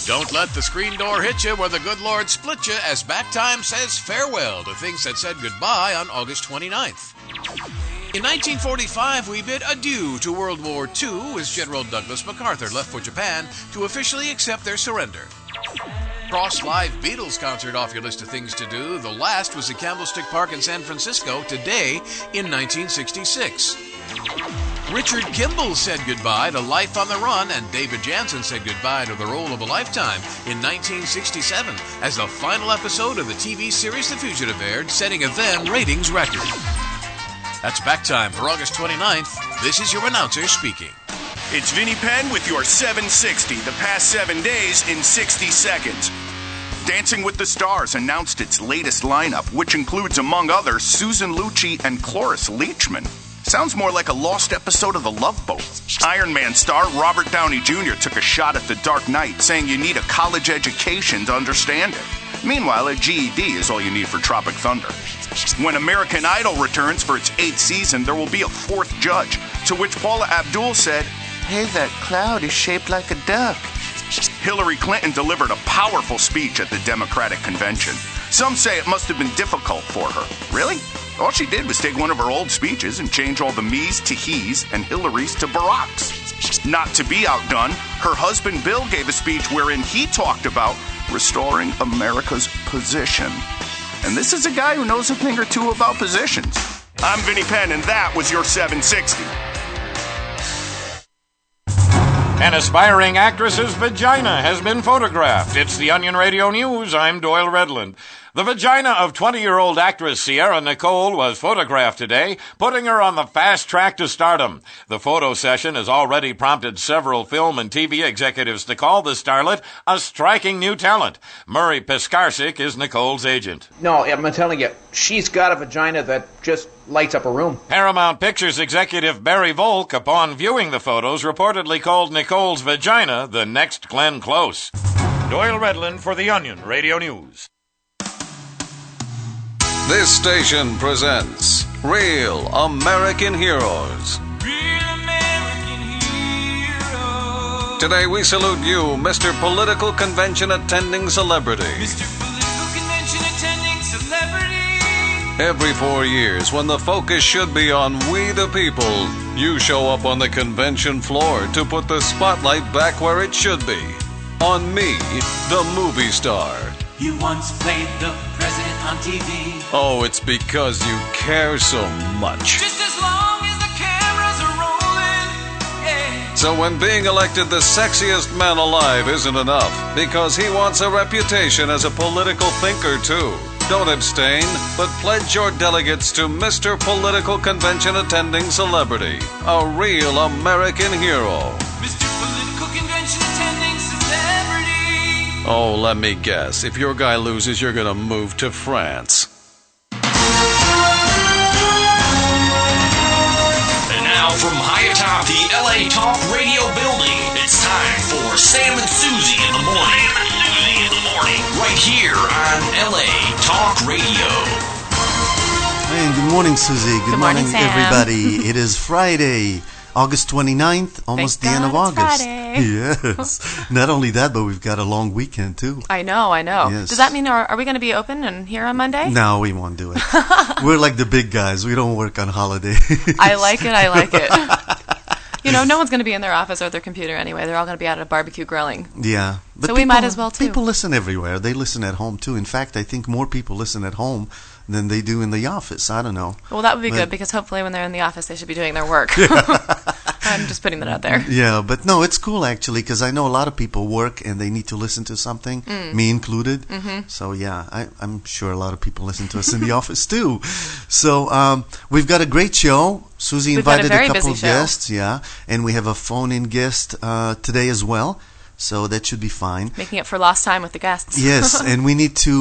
Don't let the screen door hit you where the good Lord split you as Backtime says farewell to things that said goodbye on August 29th. In 1945, we bid adieu to World War II as General Douglas MacArthur left for Japan to officially accept their surrender. Cross live Beatles concert off your list of things to do. The last was at Candlestick Park in San Francisco today in 1966. Richard Kimball said goodbye to Life on the Run, and David Janssen said goodbye to the role of a lifetime in 1967 as the final episode of the TV series The Fugitive aired, setting a then ratings record. That's Backtime for August 29th. This is your announcer speaking. It's Vinnie Penn with your 760, the past 7 days in 60 seconds. Dancing with the Stars announced its latest lineup, which includes, among others, Susan Lucci and Cloris Leachman. Sounds more like a lost episode of The Love Boat. Iron Man star Robert Downey Jr. took a shot at The Dark Knight, saying you need a college education to understand it. Meanwhile, a GED is all you need for Tropic Thunder. When American Idol returns for its 8th season, there will be a 4th judge, to which Paula Abdul said, "Hey, that cloud is shaped like a duck." Hillary Clinton delivered a powerful speech at the Democratic convention. Some say it must have been difficult for her. Really? All she did was take one of her old speeches and change all the me's to he's and Hillary's to Barack's. Not to be outdone, her husband Bill gave a speech wherein he talked about restoring America's position. And this is a guy who knows a thing or two about positions. I'm Vinnie Penn, and that was your 760. An aspiring actress's vagina has been photographed. It's the Onion Radio News. I'm Doyle Redland. The vagina of 20-year-old actress Sierra Nicole was photographed today, putting her on the fast track to stardom. The photo session has already prompted several film and TV executives to call the starlet a striking new talent. Murray Piskarczyk is Nicole's agent. No, I'm telling you, she's got a vagina that just lights up a room. Paramount Pictures executive Barry Volk, upon viewing the photos, reportedly called Nicole's vagina the next Glenn Close. Doyle Redland for the Onion Radio News. This station presents Real American Heroes. Real American Heroes. Today we salute you, Mr. Political Convention Attending Celebrity. Mr. Political Convention Attending Celebrity. Every 4 years, when the focus should be on we the people, you show up on the convention floor to put the spotlight back where it should be. On me, the movie star. You once played the president on TV. Oh, it's because you care so much. Just as long as the cameras are rolling, yeah. So when being elected the sexiest man alive isn't enough, because he wants a reputation as a political thinker too. Don't abstain, but pledge your delegates to Mr. Political Convention Attending Celebrity, a real American hero. Mr. Political Convention Attending Celebrity. Oh, let me guess. If your guy loses, you're gonna move to France. And now from high atop the LA Talk Radio building, it's time for Sam and Susie in the morning. Right here on LA Talk Radio. Hey, good morning, Susie. Good morning, Sam. everybody. It is Friday, August 29th, almost Thank the end of God it's August. Friday. Yes. Not only that, but we've got a long weekend, too. I know. Yes. Does that mean, are we going to be open and here on Monday? No, we won't do it. We're like the big guys. We don't work on holidays. I like it. You know, no one's going to be in their office or their computer anyway. They're all going to be out at a barbecue grilling. Yeah. But so we might as well, too. People listen everywhere. They listen at home, too. In fact, I think more people listen at home than they do in the office. I don't know. Well, that would be good, because hopefully when they're in the office, they should be doing their work. I'm just putting that out there. Yeah, but no, it's cool, actually, because I know a lot of people work and they need to listen to something, me included. Mm-hmm. So, yeah, I'm sure a lot of people listen to us in the office, too. So, we've got a great show. Susie invited a couple of guests, yeah, and we have a phone-in guest today as well. So that should be fine. Making up for lost time with the guests. Yes, and we need to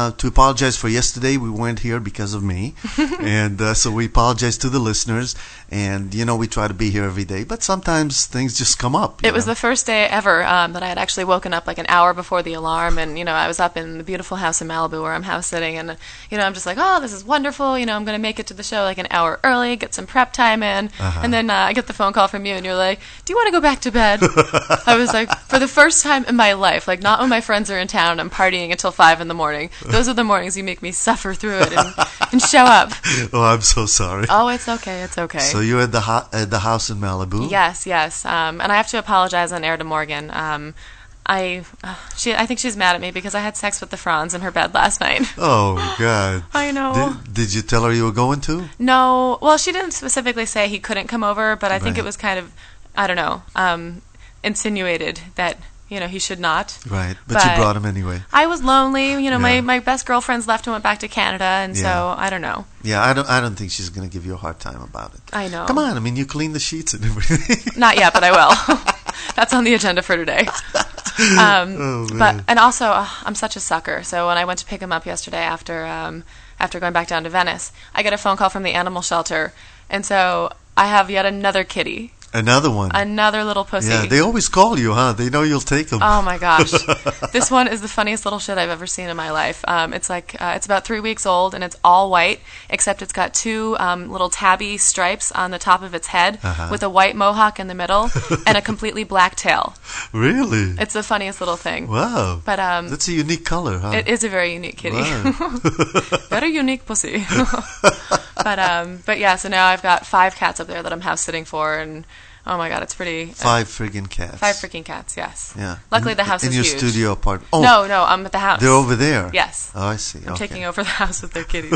apologize for yesterday. We weren't here because of me, and so we apologize to the listeners. And, we try to be here every day. But sometimes things just come up. It was the first day ever that I had actually woken up like an hour before the alarm. And, I was up in the beautiful house in Malibu where I'm house sitting. And, I'm just like, oh, this is wonderful. I'm going to make it to the show like an hour early, get some prep time in. And then I get the phone call from you and you're like, do you want to go back to bed? I was like, for the first time in my life, like not when my friends are in town and I'm partying until 5 in the morning. Those are the mornings you make me suffer through it and show up. Oh, I'm so sorry. Oh, it's okay. It's okay. So you're at the house in Malibu? Yes. And I have to apologize on air to Morgan. I think she's mad at me because I had sex with the Franz in her bed last night. Oh, God. I know. Did you tell her you were going to? No. Well, she didn't specifically say he couldn't come over, but I think it was kind of, I don't know, insinuated that, he should not. Right. But you brought him anyway. I was lonely. My best girlfriends left and went back to Canada, and so I don't know. Yeah, I don't think she's going to give you a hard time about it. I know. Come on. I mean, you clean the sheets and everything. Not yet, but I will. That's on the agenda for today. And also, I'm such a sucker. So when I went to pick him up yesterday after going back down to Venice, I get a phone call from the animal shelter, and so I have yet another kitty. Another one. Another little pussy. Yeah, they always call you, huh? They know you'll take them. Oh my gosh. This one is the funniest little shit I've ever seen in my life. It's like, it's about 3 weeks old and it's all white, except it's got 2 little tabby stripes on the top of its head with a white mohawk in the middle and a completely black tail. Really? It's the funniest little thing. Wow. But that's a unique color, huh? It is a very unique kitty. Wow. Very unique pussy. But yeah, so now I've got 5 cats up there that I'm house sitting for, and oh my god, it's pretty. 5 friggin' cats. 5 freaking cats, yes. Yeah. Luckily, the house is huge. In your studio apartment. Oh. No, I'm at the house. They're over there. Yes. Oh, I see. I'm taking over the house with their kitties.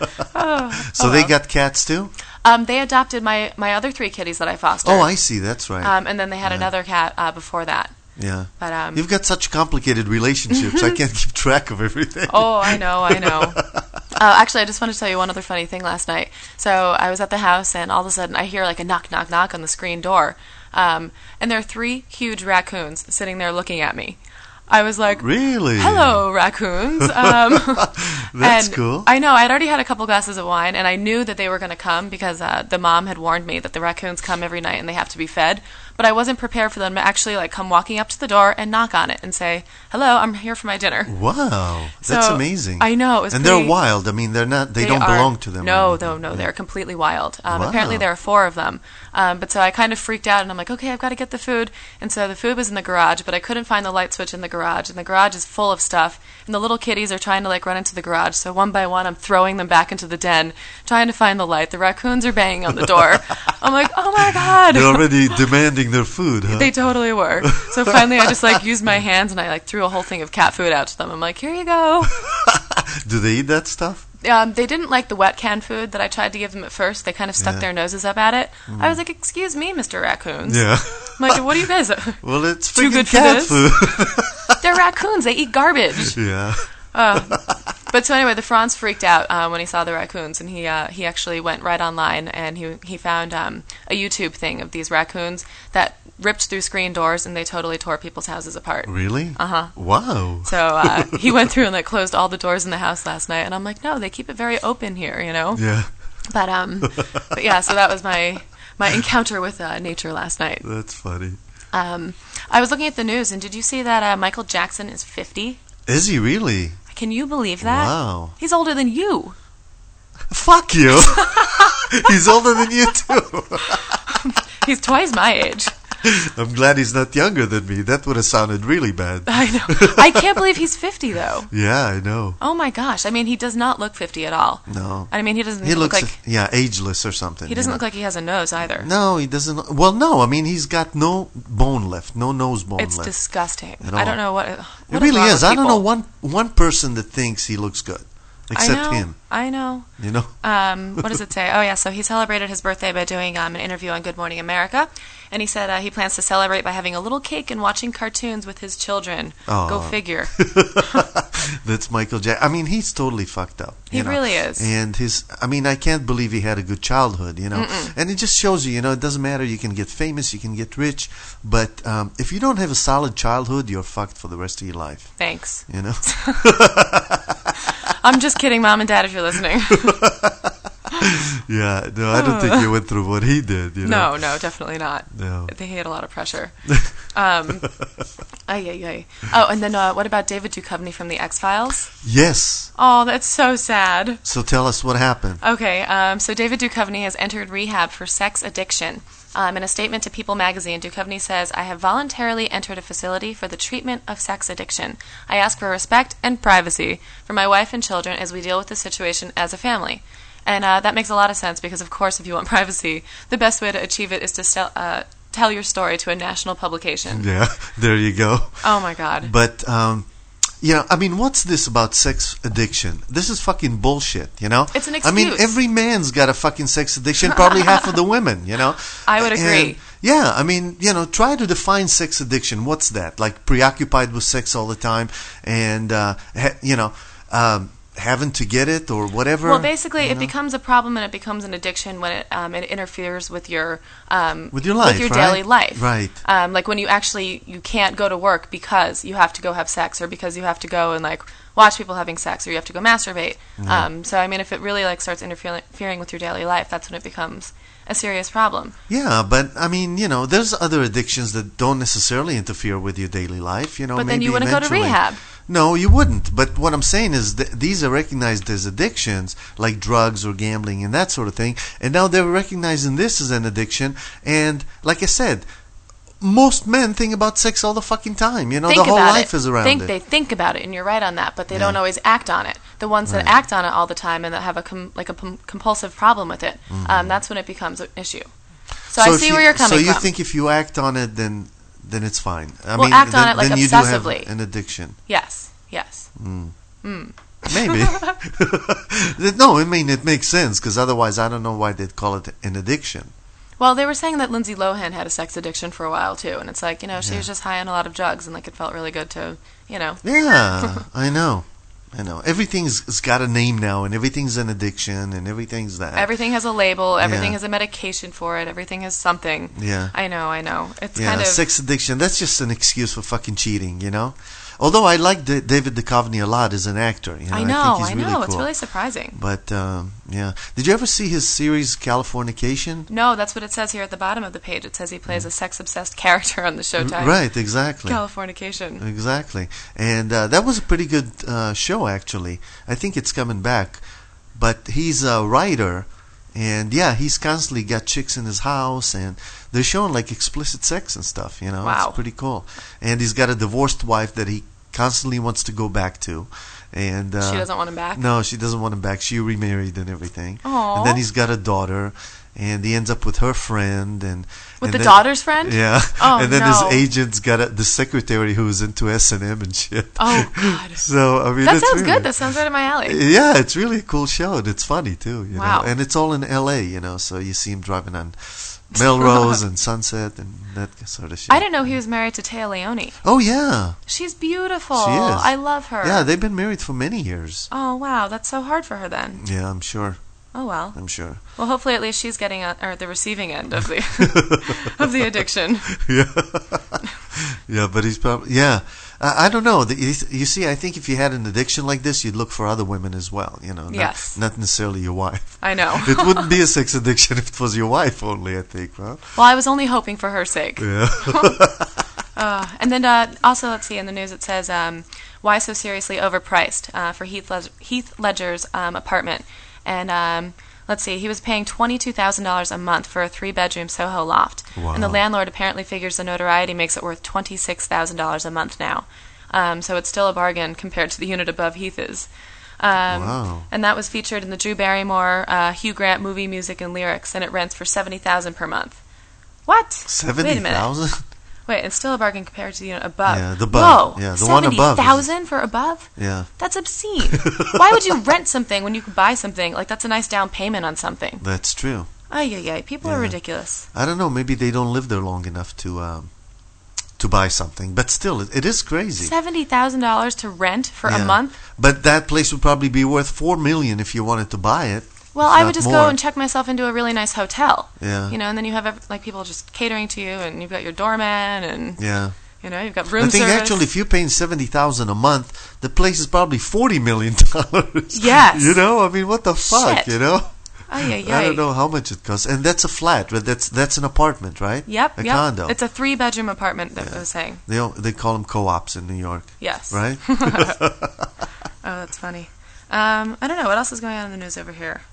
So they got cats too? They adopted my other 3 kitties that I fostered. Oh, I see. That's right. And then they had another cat before that. Yeah. But you've got such complicated relationships. I can't keep track of everything. Oh, I know. Actually, I just wanted to tell you one other funny thing last night. So I was at the house, and all of a sudden I hear like a knock, knock, knock on the screen door. And there are 3 huge raccoons sitting there looking at me. I was like, really? Hello, raccoons. That's cool. I know. I'd already had a couple glasses of wine, and I knew that they were going to come because the mom had warned me that the raccoons come every night and they have to be fed. But I wasn't prepared for them to actually like come walking up to the door and knock on it and say, "Hello, I'm here for my dinner." Wow, that's amazing. I know. It was and they're wild. I mean, they're not. They don't belong to them. No. They're completely wild. Apparently, there are 4 of them. But so I kind of freaked out, and I'm like, okay, I've got to get the food. And so the food was in the garage, but I couldn't find the light switch in the garage, and the garage is full of stuff. And the little kitties are trying to like run into the garage. So one by one, I'm throwing them back into the den, trying to find the light. The raccoons are banging on the door. I'm like, oh my god! They're already demanding their food, huh? They totally were. So finally, I just like used my hands and I like threw a whole thing of cat food out to them. I'm like, here you go. Do they eat that stuff? They didn't like the wet canned food that I tried to give them at first. They kind of stuck their noses up at it. I was like, excuse me, Mr. Raccoons. Yeah. I'm like, what are you guys? Well, it's too good cat for this? Food. They're raccoons. They eat garbage. Yeah. But so anyway, the Franz freaked out when he saw the raccoons, and he actually went right online and he found a YouTube thing of these raccoons that ripped through screen doors, and they totally tore people's houses apart. Really? Uh-huh. Wow. So he went through and like closed all the doors in the house last night, and I'm like, no, they keep it very open here, Yeah. But yeah, so that was my encounter with nature last night. That's funny. I was looking at the news, and did you see that Michael Jackson is 50? Is he really? Can you believe that? Wow. He's older than you. Fuck you. He's older than you too. He's twice my age. I'm glad he's not younger than me. That would have sounded really bad. I know. I can't believe he's 50 though. Yeah, I know. Oh my gosh. I mean, he does not look 50 at all. No. I mean, he doesn't He look looks like ageless or something. He doesn't look like he has a nose either. No, he doesn't. Well, no. I mean, he's got no bone left, no nose bone left. It's disgusting. At I don't all. know what It really wrong is. with I don't people? know one person that thinks he looks good, except him. I know. You know. What does it say? Oh yeah, so he celebrated his birthday by doing an interview on Good Morning America, and he said he plans to celebrate by having a little cake and watching cartoons with his children. Oh. Go figure. That's Michael Jackson. I mean, he's totally fucked up. He really is. And I can't believe he had a good childhood, And it just shows you, it doesn't matter. You can get famous, you can get rich, but if you don't have a solid childhood, you're fucked for the rest of your life. Thanks. You know? I'm just kidding, Mom and Dad, if you're listening. Yeah, no, I don't think you went through what he did. You know? No, definitely not. No. I think he had a lot of pressure. Oh, and then what about David Duchovny from The X-Files? Yes. Oh, that's so sad. So tell us what happened. Okay, so David Duchovny has entered rehab for sex addiction. In a statement to People magazine, Duchovny says, "I have voluntarily entered a facility for the treatment of sex addiction. I ask for respect and privacy for my wife and children as we deal with the situation as a family." And that makes a lot of sense because, of course, if you want privacy, the best way to achieve it is to tell your story to a national publication. Yeah, there you go. Oh, my God. But, I mean, what's this about sex addiction? This is fucking bullshit, you know? It's an excuse. I mean, every man's got a fucking sex addiction, probably half of the women, you know? I would agree. And, yeah, I mean, try to define sex addiction. What's that? Like, preoccupied with sex all the time and, having to get it or whatever. Well, basically, it becomes a problem and it becomes an addiction when it interferes with your life, with your right? daily life. Right. Like when you can't go to work because you have to go have sex, or because you have to go and like watch people having sex, or you have to go masturbate. Mm-hmm. So I mean, if it really like starts interfering with your daily life, that's when it becomes a serious problem. Yeah, but I mean, there's other addictions that don't necessarily interfere with your daily life. But then maybe you wouldn't go to rehab. No, you wouldn't. But what I'm saying is these are recognized as addictions, like drugs or gambling and that sort of thing. And now they're recognizing this as an addiction. And like I said, most men think about sex all the fucking time. The whole life is around it. They think about it, and you're right on that. But they don't always act on it. The ones that act on it all the time and that have a compulsive problem with it, that's when it becomes an issue. So I see where you're coming from. So you think if you act on it, then it's fine. Act on it like then you obsessively. do have an addiction. Yes. Maybe. No, I mean, it makes sense, because otherwise I don't know why they'd call it an addiction. Well, they were saying that Lindsay Lohan had a sex addiction for a while, too. And it's like, she was just high on a lot of drugs, and like it felt really good to, Yeah, I know. Everything's got a name now, and everything's an addiction, and everything's that. Everything has a label. Everything has a medication for it. Everything has something. Yeah. I know. It's kind of... sex addiction, that's just an excuse for fucking cheating, Although I like David Duchovny a lot as an actor. I know. Really cool. It's really surprising. But, yeah. Did you ever see his series, Californication? No, that's what it says here at the bottom of the page. It says he plays a sex-obsessed character on the Showtime. Right, exactly. Californication. Exactly. And that was a pretty good show, actually. I think it's coming back. But he's a writer, and, he's constantly got chicks in his house, and they're showing, like, explicit sex and stuff, Wow. It's pretty cool. And he's got a divorced wife that he constantly wants to go back to. And she doesn't want him back? No, she doesn't want him back. She remarried and everything. Aww. And then he's got a daughter, and he ends up with her friend. With the daughter's friend? Yeah. Oh, and then no. his agent's got the secretary who's into S&M and shit. Oh, God. So, I mean, that sounds good. That sounds right in my alley. Yeah, it's really a cool show, and it's funny, too. Wow. And it's all in L.A., so you see him driving on Melrose and Sunset and that sort of shit. I didn't know he was married to Téa Leoni. Oh, yeah. She's beautiful. She is. I love her. Yeah, they've been married for many years. Oh, wow. That's so hard for her then. Yeah, I'm sure. Oh, well. I'm sure. Well, hopefully at least she's getting the receiving end of the of the addiction. Yeah. Yeah, but he's probably... Yeah. I don't know. You see, I think if you had an addiction like this, you'd look for other women as well, Yes. Not necessarily your wife. I know. It wouldn't be a sex addiction if it was your wife only, I think, huh? Well, I was only hoping for her sake. Yeah. And then also, let's see, in the news it says, why so seriously overpriced for Heath Ledger's apartment. And let's see, he was paying $22,000 a month for a 3-bedroom Soho loft. Wow. And the landlord apparently figures the notoriety makes it worth $26,000 a month now. So it's still a bargain compared to the unit above Heath's. Wow. And that was featured in the Drew Barrymore, Hugh Grant movie music and lyrics, and it rents for $70,000 per month. What? $70,000? Wait a minute. Wait, it's still a bargain compared to the unit above. Yeah, the above. Whoa, yeah, the one above. $70,000 for above? Yeah. That's obscene. Why would you rent something when you could buy something? Like, that's a nice down payment on something. That's true. Ay. People are ridiculous. I don't know. Maybe they don't live there long enough to buy something. But still, it is crazy. $70,000 to rent for a month? But that place would probably be worth $4 million if you wanted to buy it. Well, I would just go and check myself into a really nice hotel. Yeah. And then you have people just catering to you, and you've got your doorman, and you've got room service. I think actually, if you're paying $70,000 a month, the place is probably $40 million. Yes. I mean, what the fuck? Shit. Ay, I don't know how much it costs. And that's a flat, but that's an apartment, right? Yep. A condo. It's a 3-bedroom apartment that I was saying. They call them co-ops in New York. Yes. Right? Oh, that's funny. I don't know. What else is going on in the news over here?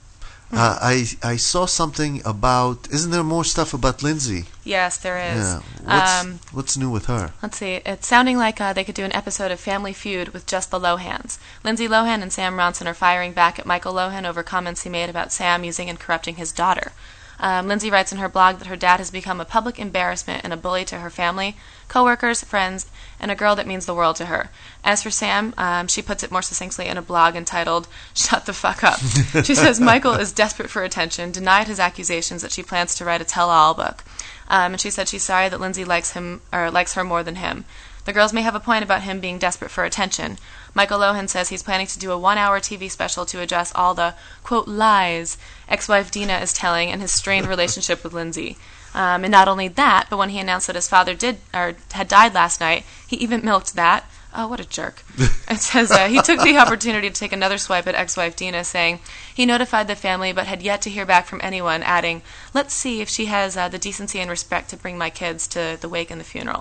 I saw something about. Isn't there more stuff about Lindsay? Yes, there is. Yeah. What's new with her? Let's see. It's sounding like they could do an episode of Family Feud with just the Lohans. Lindsay Lohan and Sam Ronson are firing back at Michael Lohan over comments he made about Sam using and corrupting his daughter. Lindsay writes in her blog that her dad has become a public embarrassment and a bully to her family, co-workers, friends, and a girl that means the world to her. As for Sam, she puts it more succinctly in a blog entitled, "Shut the fuck up." She says Michael is desperate for attention, denied his accusations that she plans to write a tell-all book. And she said she's sorry that Lindsay likes her more than him. The girls may have a point about him being desperate for attention. Michael Lohan says he's planning to do a 1-hour TV special to address all the, quote, lies ex-wife Dina is telling and his strained relationship with Lindsay. And not only that, but when he announced that his father had died last night, he even milked that. Oh, what a jerk. It says he took the opportunity to take another swipe at ex-wife Dina, saying he notified the family but had yet to hear back from anyone, adding, "Let's see if she has the decency and respect to bring my kids to the wake and the funeral."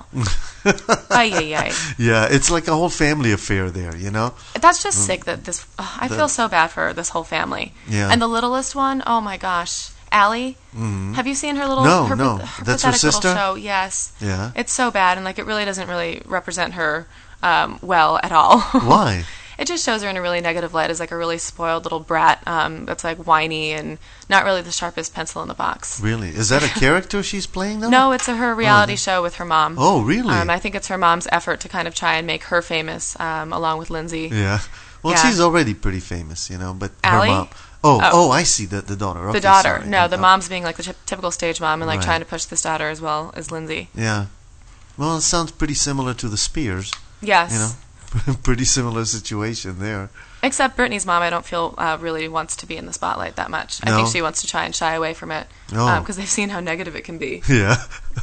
Ay, ay, ay. Yeah, it's like a whole family affair there, you know? That's just sick that this... I feel so bad for this whole family. Yeah. And the littlest one, oh my gosh, Allie. Mm-hmm. Have you seen her little... No, her that's her pathetic sister? little show? Yes. Yeah. It's so bad, and like it really doesn't really represent her well at all. Why? It just shows her in a really negative light as like a really spoiled little brat that's like whiny and not really the sharpest pencil in the box. Really? Is that a character she's playing though? No, it's her reality show with her mom. Oh, really? I think it's her mom's effort to kind of try and make her famous along with Lindsay. Yeah. Well, Yeah. she's already pretty famous, you know, but Allie? her mom... Oh, I see, the daughter. Okay, The daughter. sorry. No, the mom's being like the typical stage mom and like Right. trying to push this daughter as well as Lindsay. Yeah. Well, it sounds pretty similar to the Spears. Yes. You know? Pretty similar situation there. Except Brittany's mom, I don't feel really wants to be in the spotlight that much. I No? think she wants to try and shy away from it Oh. because they've seen how negative it can be. Yeah.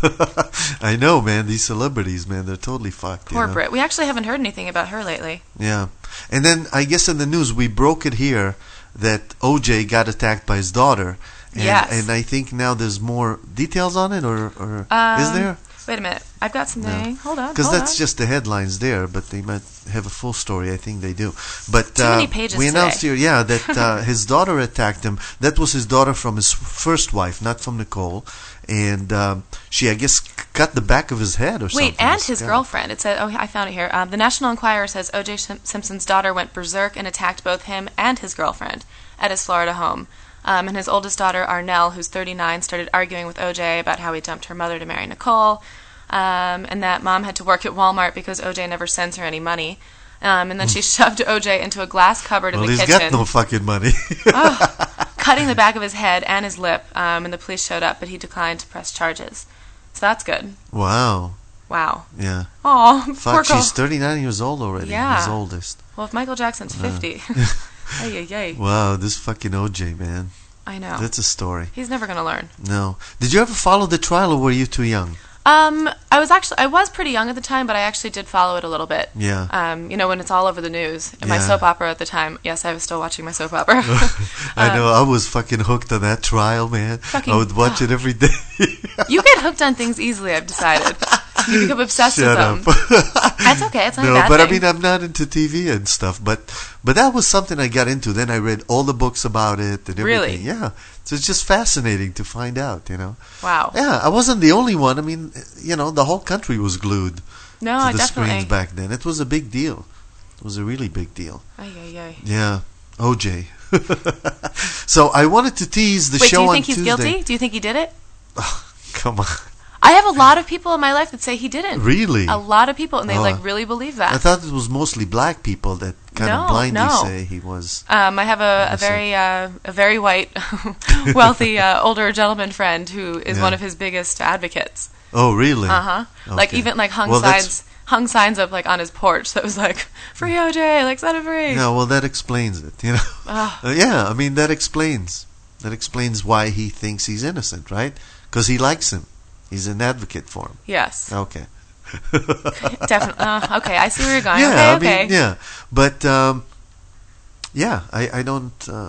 I know, man. These celebrities, man, they're totally fucked. Poor you know? Britt. We actually haven't heard anything about her lately. Yeah. And then I guess in the news we broke it here that OJ got attacked by his daughter. And, Yes. And I think now there's more details on it, or is there? Wait a minute. I've got something. Hold on. Because hold that's on. just the headlines there, but they might have a full story. I think they do. But Too many pages we announced today. here, that his daughter attacked him. That was his daughter from his first wife, not from Nicole. And she, I guess, cut the back of his head or something. Wait, and his Yeah. girlfriend. It said, I found it here. The National Enquirer says O.J. Simpson's daughter went berserk and attacked both him and his girlfriend at his Florida home. And his oldest daughter, Arnell, who's 39, started arguing with O.J. about how he dumped her mother to marry Nicole, and that mom had to work at Walmart because O.J. never sends her any money. And then she shoved O.J. into a glass cupboard in the Well, kitchen. he's got no fucking money. Cutting the back of his head and his lip, and the police showed up, but he declined to press charges. So that's good. Wow. Wow. Yeah. Aw, poor Fuck, girl. she's 39 years old already. Yeah. His oldest. Well, if Michael Jackson's 50. Ay, ay, ay. Wow, this fucking OJ, man. I know. That's a story. He's never going to learn. No. Did you ever follow the trial, or were you too young? I was pretty young at the time, but I actually did follow it a little bit. Yeah. When it's all over the news. And my Yeah. soap opera at the time, yes, I was still watching my soap opera. I know, I was fucking hooked on that trial, man. I would watch it every day. You get hooked on things easily, I've decided. You become obsessed Shut with up. them. That's okay, it's not a No, bad but thing. I mean, I'm not into TV and stuff, but that was something I got into. Then I read all the books about it and everything. Really? Yeah. So it's just fascinating to find out, you know. Wow. Yeah, I wasn't the only one. I mean, you know, the whole country was glued No, to the definitely. screens back then. It was a big deal. It was a really big deal. Ay, ay, ay. Yeah. OJ. So I wanted to tease the Wait, show do you on think he's Tuesday. guilty? Do you think he did it? Come on. I have a lot of people in my life that say he didn't. Really? A lot of people, and they Oh. really believe I that. thought it was mostly black people that kind of No, blindly no. say he was. I have a very white, wealthy older gentleman friend who is Yeah. one of his biggest advocates. Oh, really? Like Okay. even like hung Well, that's- signs up like on his porch that was like free OJ, like set him free. Yeah, well, that explains it, you know. Yeah, I mean, that explains why he thinks he's innocent, right? Because he likes him. He's an advocate for him. Yes, Okay. definitely. Okay, I see where you're going. Yeah, okay. I mean, yeah. But, yeah, I don't...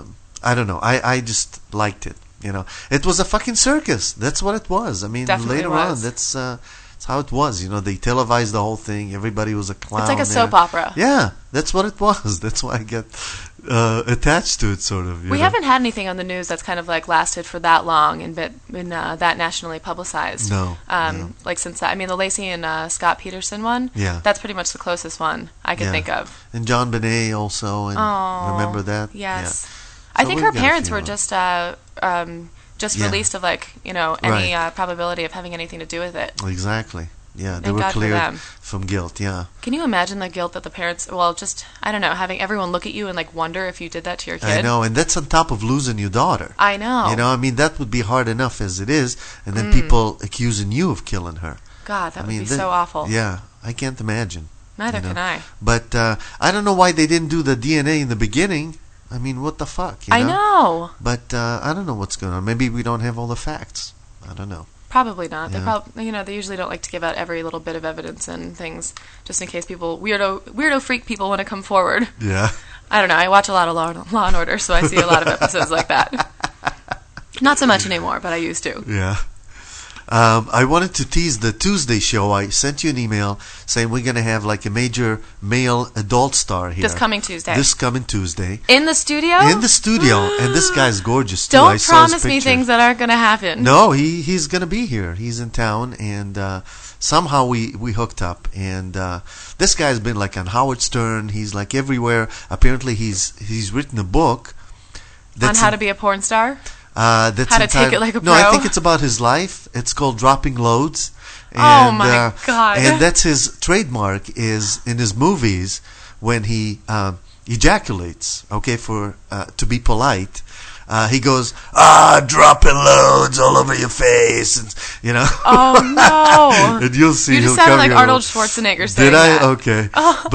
I don't know. I just liked it. It was a fucking circus. That's what it was. I mean, Definitely later was. on, that's how it was. They televised the whole thing. Everybody was a clown. It's like a there. soap opera. Yeah, that's what it was. That's why I got attached to it, sort of. We haven't had anything on the news that's kind of like lasted for that long and been that nationally publicized. No. Like since that, I mean, the Lacey and Scott Peterson one. Yeah. That's pretty much the closest one I could think of. And John Benet also. And remember that? Yes. Yeah. I So think we've her got a parents few were more. just Yeah. released of any probability of having anything to do with it. Exactly. Yeah, they Thank were God for cleared them. from guilt. Yeah. Can you imagine the guilt that the parents? Well, just I don't know, having everyone look at you and like wonder if you did that to your kid. I know, and that's on top of losing your daughter. I know. I mean, that would be hard enough as it is, and then people accusing you of killing her. God, that I would mean, be so awful. Yeah, I can't imagine. Neither can I. But I don't know why they didn't do the DNA in the beginning. I mean, what the fuck? I know. But I don't know what's going on. Maybe we don't have all the facts. I don't know. Probably not. Yeah. They usually don't like to give out every little bit of evidence and things, just in case people weirdo freak people want to come forward. Yeah. I don't know. I watch a lot of Law and Order, so I see a lot of episodes like that. Not so much anymore, but I used to. Yeah. I wanted to tease the Tuesday show. I sent you an email saying we're going to have like a major male adult star here. This coming Tuesday. In the studio, and this guy's gorgeous too. I Don't saw his promise me picture. things that aren't going to happen. No, he's going to be here. He's in town, and somehow we hooked up. And this guy's been like on Howard Stern. He's like everywhere. Apparently, he's written a book On how to be a porn star? That's How to take it like a No, I pro? think it's about his life. It's called Dropping Loads. And, Oh, my God. And that's his trademark is in his movies when he ejaculates. Okay, for to be polite, he goes dropping loads all over your face, and Oh no! and you'll see. You just he'll sounded come like here. Arnold Schwarzenegger saying Did I? that. Okay. Oh.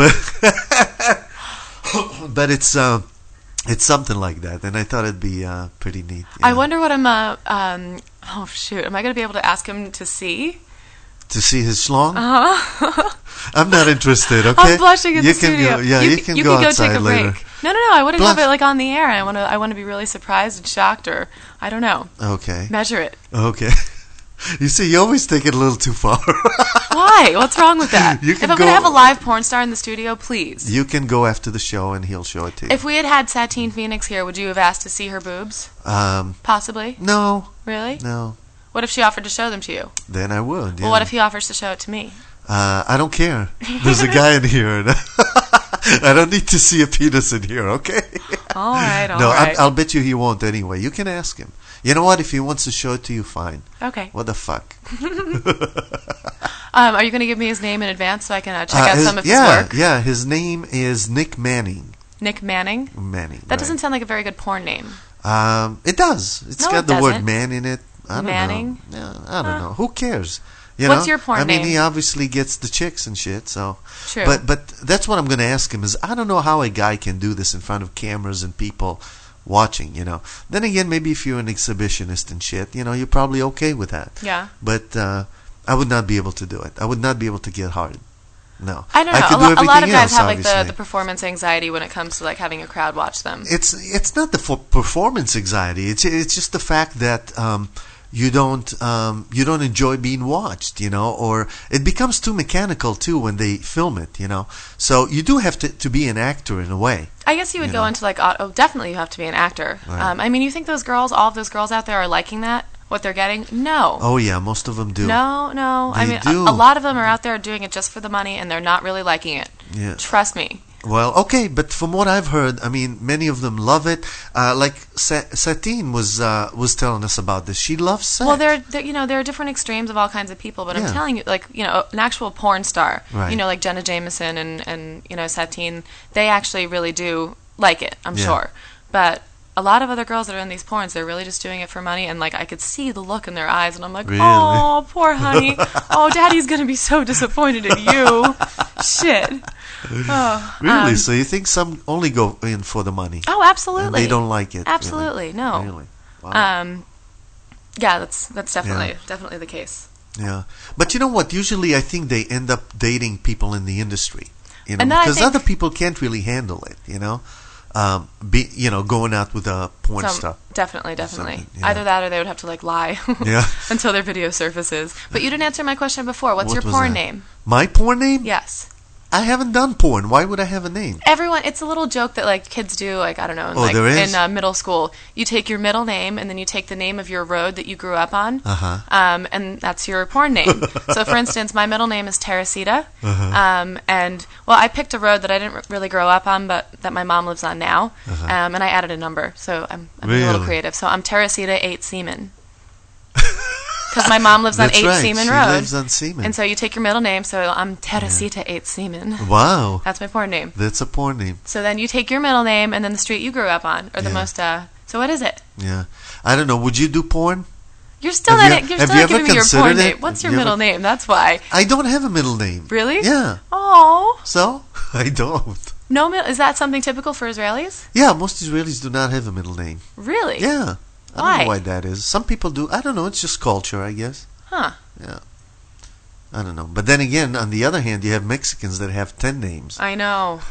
But it's something like that, and I thought it'd be pretty neat. I wonder what I'm. Oh shoot! Am I going to be able to ask him to see? To see his schlong? Uh-huh. I'm not interested. Okay. I'm blushing in you the can studio. Go, yeah, you can you go can go outside take a later. break. No. I want to Blush. have it like on the air. I want to be really surprised and shocked, or I don't know. Okay. Measure it. Okay. You see, you always take it a little too far. Why? What's wrong with that? You If can I'm go- going to have a live porn star in the studio, please. You can go after the show, and he'll show it to you. If we had Satine Phoenix here, would you have asked to see her boobs? Possibly. No. Really? No. What if she offered to show them to you? Then I would. Yeah. Well, what if he offers to show it to me? I don't care. There's a guy in here. And I don't need to see a penis in here. Okay. All right. No, right. I'll bet you he won't anyway. You can ask him. You know what? If he wants to show it to you, fine. Okay. What the fuck? Are you going to give me his name in advance so I can check out some of his work? Yeah. His name is Nick Manning. Nick Manning? Manning. That doesn't sound like a very good porn name. It does. It's No, got it the word doesn't. man in it. I don't Manning? know. Yeah, I don't know. Who cares? What's your porn I mean, name? he obviously gets the chicks and shit. So, True. But that's what I'm going to ask him. Is I don't know how a guy can do this in front of cameras and people watching. Then again, maybe if you're an exhibitionist and shit, you're probably okay with that. Yeah. But I would not be able to do it. I would not be able to get hard. No. I don't know. could do A lot of everything guys else, have like obviously. the performance anxiety when it comes to like having a crowd watch them. It's not the performance anxiety. It's just the fact that you don't enjoy being watched, or it becomes too mechanical too when they film it, So you do have to be an actor in a way. I guess you would go into like, definitely you have to be an actor. Right. I mean, you think all of those girls out there are liking that? What they're getting? No. Oh yeah, most of them do. No. I They mean, do. a lot of them are out there doing it just for the money, and they're not really liking it. Yeah. Trust me. Well, okay, but from what I've heard, I mean, many of them love it. Like Satine was telling us about this. She loves sex. Well, there are different extremes of all kinds of people, but Yeah. I'm telling you, like, an actual porn star, Right. like Jenna Jameson and Satine, they actually really do like it, I'm Yeah. sure. But a lot of other girls that are in these porns, they're really just doing it for money, and like I could see the look in their eyes, and I'm like, Really? oh, poor honey, oh, daddy's gonna be so disappointed in you. Shit. Oh, Really? So you think some only go in for the money? Oh, absolutely. And they don't like it. Absolutely, really? no. Really? Wow. Yeah, that's definitely the case. Yeah, but you know what? Usually, I think they end up dating people in the industry, And then I because think- other people can't really handle it. going out with porn stuff. Definitely. Something, yeah. Either that, or they would have to lie Yeah. until their video surfaces. But you didn't answer my question before. What's What your was porn that? name? My porn name? Yes. I haven't done porn. Why would I have a name? Everyone, it's a little joke that kids do, I don't know, there is? in middle school. You take your middle name and then you take the name of your road that you grew up on, and that's your porn name. So, for instance, my middle name is Teresita, and I picked a road that I didn't really grow up on, but that my mom lives on now, and I added a number. So I'm being a little creative. So I'm Teresita 8 Seaman. Because my mom lives on That's 8 right. Seaman She Road. lives on Seaman. And so you take your middle name, so I'm Teresita 8 Seaman. Wow. That's my porn name. That's a porn name. So then you take your middle name and then the street you grew up on, or the most, so what is it? Yeah. I don't know. Would you do porn? You're still Have not you ever giving me your porn considered name. it? What's Have your you middle ever- name? That's why. I don't have a middle name. Really? Yeah. Oh. So? I don't. No, is that something typical for Israelis? Yeah, most Israelis do not have a middle name. Really? Yeah. I Why? don't know why that is. Some people do. I don't know. It's just culture, I guess. Huh. Yeah. I don't know. But then again, on the other hand, you have Mexicans that have 10 names. I know.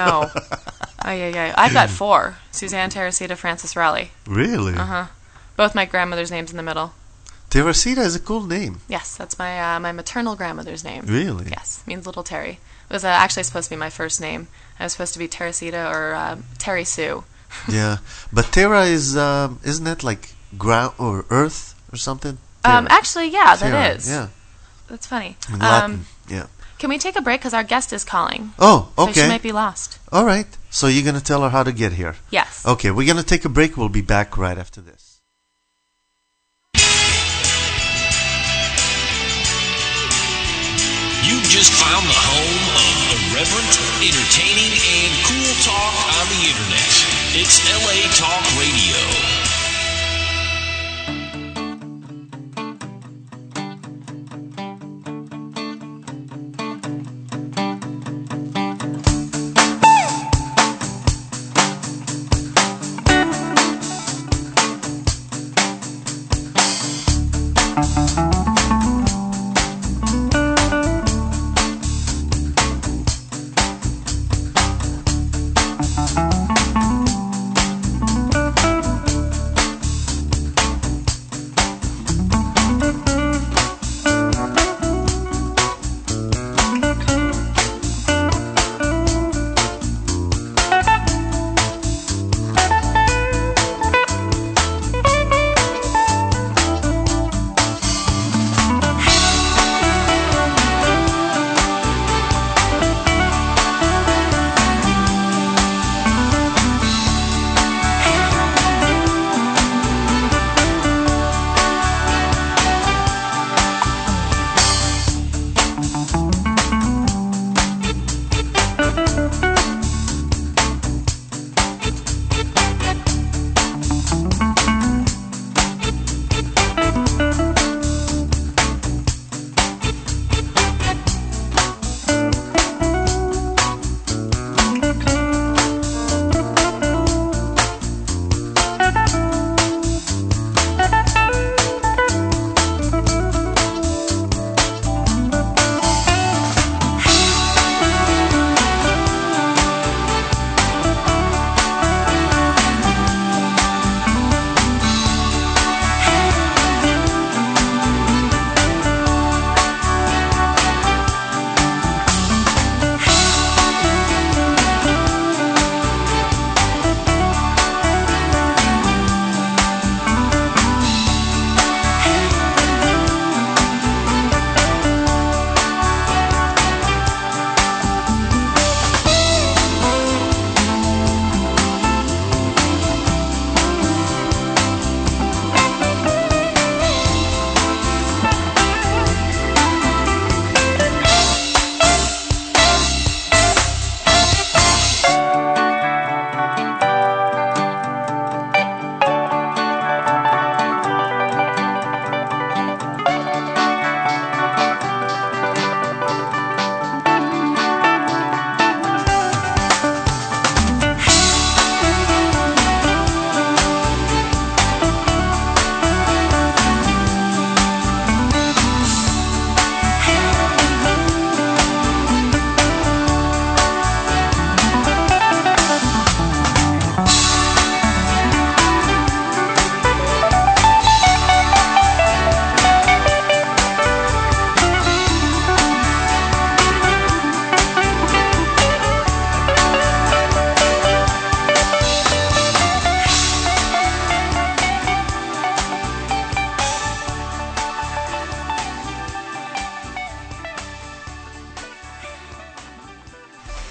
I've got 4. Suzanne, Teresita, Francis, Raleigh. Really? Both my grandmother's names in the middle. Teresita is a cool name. Yes, that's my maternal grandmother's name. Really? Yes, means little Terry. It was actually supposed to be my first name. I was supposed to be Teresita or Terry Sue. Yeah. But Terra is, isn't that like ground or earth or something? Terra. Actually, yeah, Terra, that is. Yeah. That's funny. In Latin, yeah. Can we take a break? Because our guest is calling. Oh, So okay. she might be lost. All right. So you're going to tell her how to get here? Yes. Okay, we're going to take a break. We'll be back right after this. You just found the home of irreverent, entertaining, and cool talk on the internet. It's LA Talk Radio.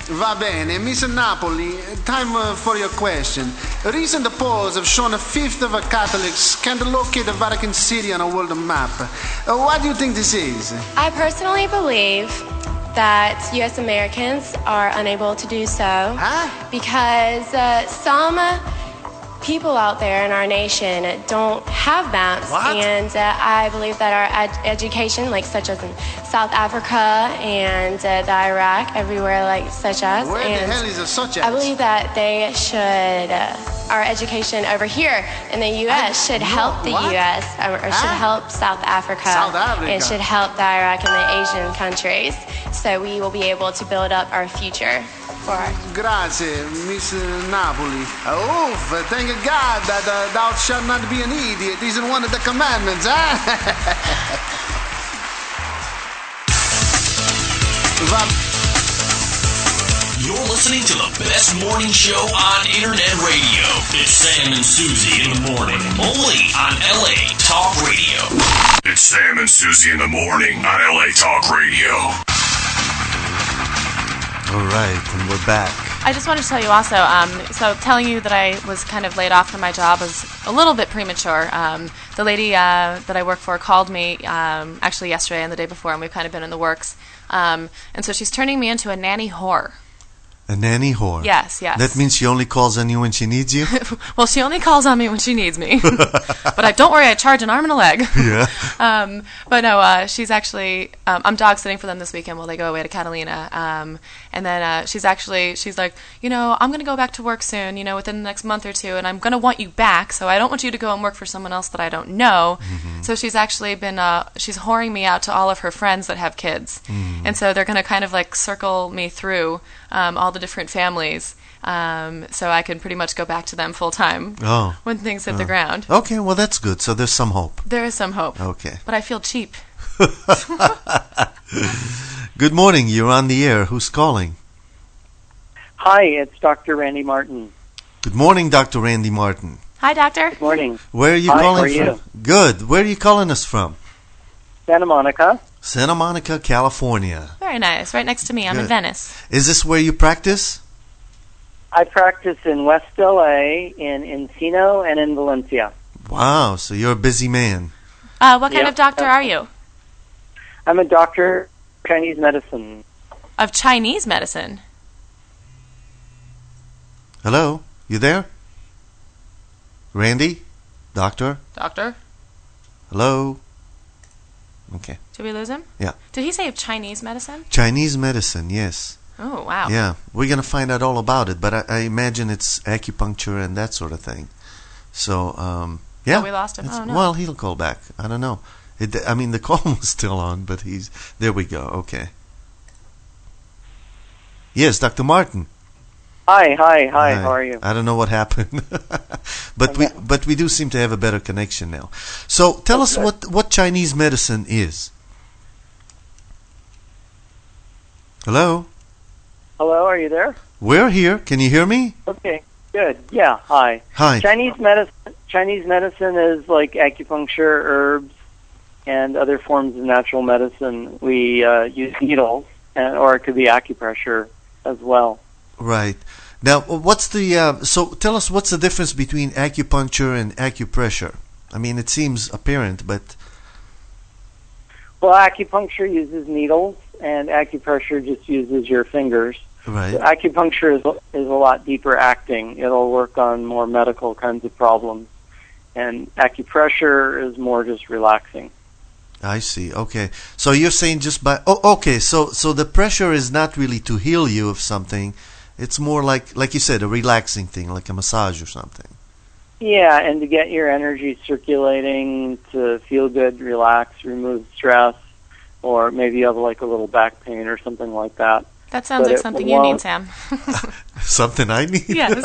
Va bene, Miss Napoli, time for your question. Recent polls have shown a fifth of Catholics can't locate the Vatican City on a world map. Why do you think this is? I personally believe that U.S. Americans are unable to do so because some people out there in our nation don't have maps. What? And I believe that our education, like such as in South Africa and the Iraq, everywhere like such as. Where and the hell is a such as? I believe that they should, our education over here in the U.S. should help the U.S. or should help South Africa. And should help the Iraq and the Asian countries. So we will be able to build up our future. Grazie, Miss Napoli. Oh, thank God that thou shalt not be an idiot isn't one of the commandments, You're listening to the best morning show on internet radio. It's Sam and Susie in the morning, only on LA Talk Radio. It's Sam and Susie in the morning on LA Talk Radio. All right, and we're back. I just wanted to tell you also, so telling you that I was kind of laid off from my job was a little bit premature. The lady that I work for called me actually yesterday and the day before, and we've kind of been in the works. And so she's turning me into a nanny whore. A nanny whore? Yes, yes. That means she only calls on you when she needs you? Well, she only calls on me when she needs me. But don't worry, I charge an arm and a leg. Yeah. But no, she's actually, I'm dog sitting for them this weekend while they go away to Catalina. And then she's like, I'm going to go back to work soon, within the next month or two, and I'm going to want you back, so I don't want you to go and work for someone else that I don't know. Mm-hmm. So she's actually been, she's whoring me out to all of her friends that have kids. Mm-hmm. And so they're going to kind of like circle me through all the different families, so I can pretty much go back to them full time when things hit the ground. Okay, well that's good. So there's some hope. There is some hope. Okay. But I feel cheap. Good morning. You're on the air. Who's calling? Hi, it's Dr. Randy Martin. Good morning, Dr. Randy Martin. Hi, doctor. Good morning. Where are you calling from? Good. Where are you calling us from? Santa Monica. Santa Monica, California. Very nice. Right next to me. I'm in Venice. Is this where you practice? I practice in West LA, in Encino, and in Valencia. Wow, so you're a busy man. What kind of doctor are you? I'm a doctor of Chinese medicine. Of Chinese medicine? Hello? You there? Randy? Doctor? Doctor? Hello? Okay. Did we lose him? Yeah. Did he say of Chinese medicine? Chinese medicine, yes. Oh, wow. Yeah, we're going to find out all about it, but I imagine it's acupuncture and that sort of thing. So, yeah. Oh, we lost him. Oh, no. Well, he'll call back. I don't know. The call was still on, but there we go. Okay. Yes, Dr. Martin. Hi. How are you? I don't know what happened, but we do seem to have a better connection now. So tell us what Chinese medicine is. Hello? Hello, are you there? We're here. Can you hear me? Okay, good. Yeah, hi. Hi. Chinese medicine is like acupuncture, herbs, and other forms of natural medicine. We use needles, or it could be acupressure as well. Right. Now, what's the so tell us what's the difference between acupuncture and acupressure? I mean, it seems apparent, but well, acupuncture uses needles, and acupressure just uses your fingers. Right. So acupuncture is a lot deeper acting. It'll work on more medical kinds of problems, and acupressure is more just relaxing. I see. Okay. So you're saying just by okay. So the pressure is not really to heal you of something. It's more like you said, a relaxing thing, like a massage or something. Yeah, and to get your energy circulating, to feel good, relax, remove stress, or maybe you have like a little back pain or something like that. That sounds like something you need, Sam. Something I need? Yes.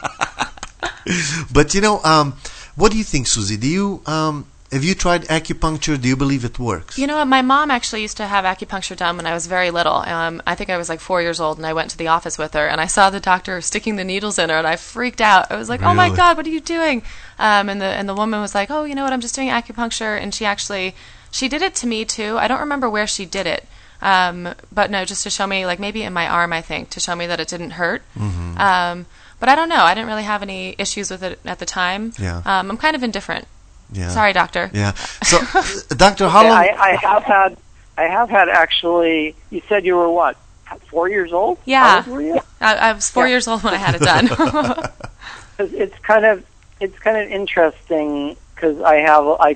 But what do you think, Susie? Do you have you tried acupuncture? Do you believe it works? You know what? My mom actually used to have acupuncture done when I was very little. I think I was like 4 years old, and I went to the office with her, and I saw the doctor sticking the needles in her, and I freaked out. I was like, "Oh my God, what are you doing?" And the woman was like, "Oh, you know what? I'm just doing acupuncture," and she did it to me too. I don't remember where she did it, But no, just to show me, like maybe in my arm, I think, to show me that it didn't hurt. Mm-hmm. But I don't know. I didn't really have any issues with it at the time. Yeah. I'm kind of indifferent. Yeah. Sorry, doctor. Yeah. So, doctor, how long? I have had actually. You said you were what? 4 years old? Yeah. How old were you? I was 4 years old when I had it done. It's kind of interesting because I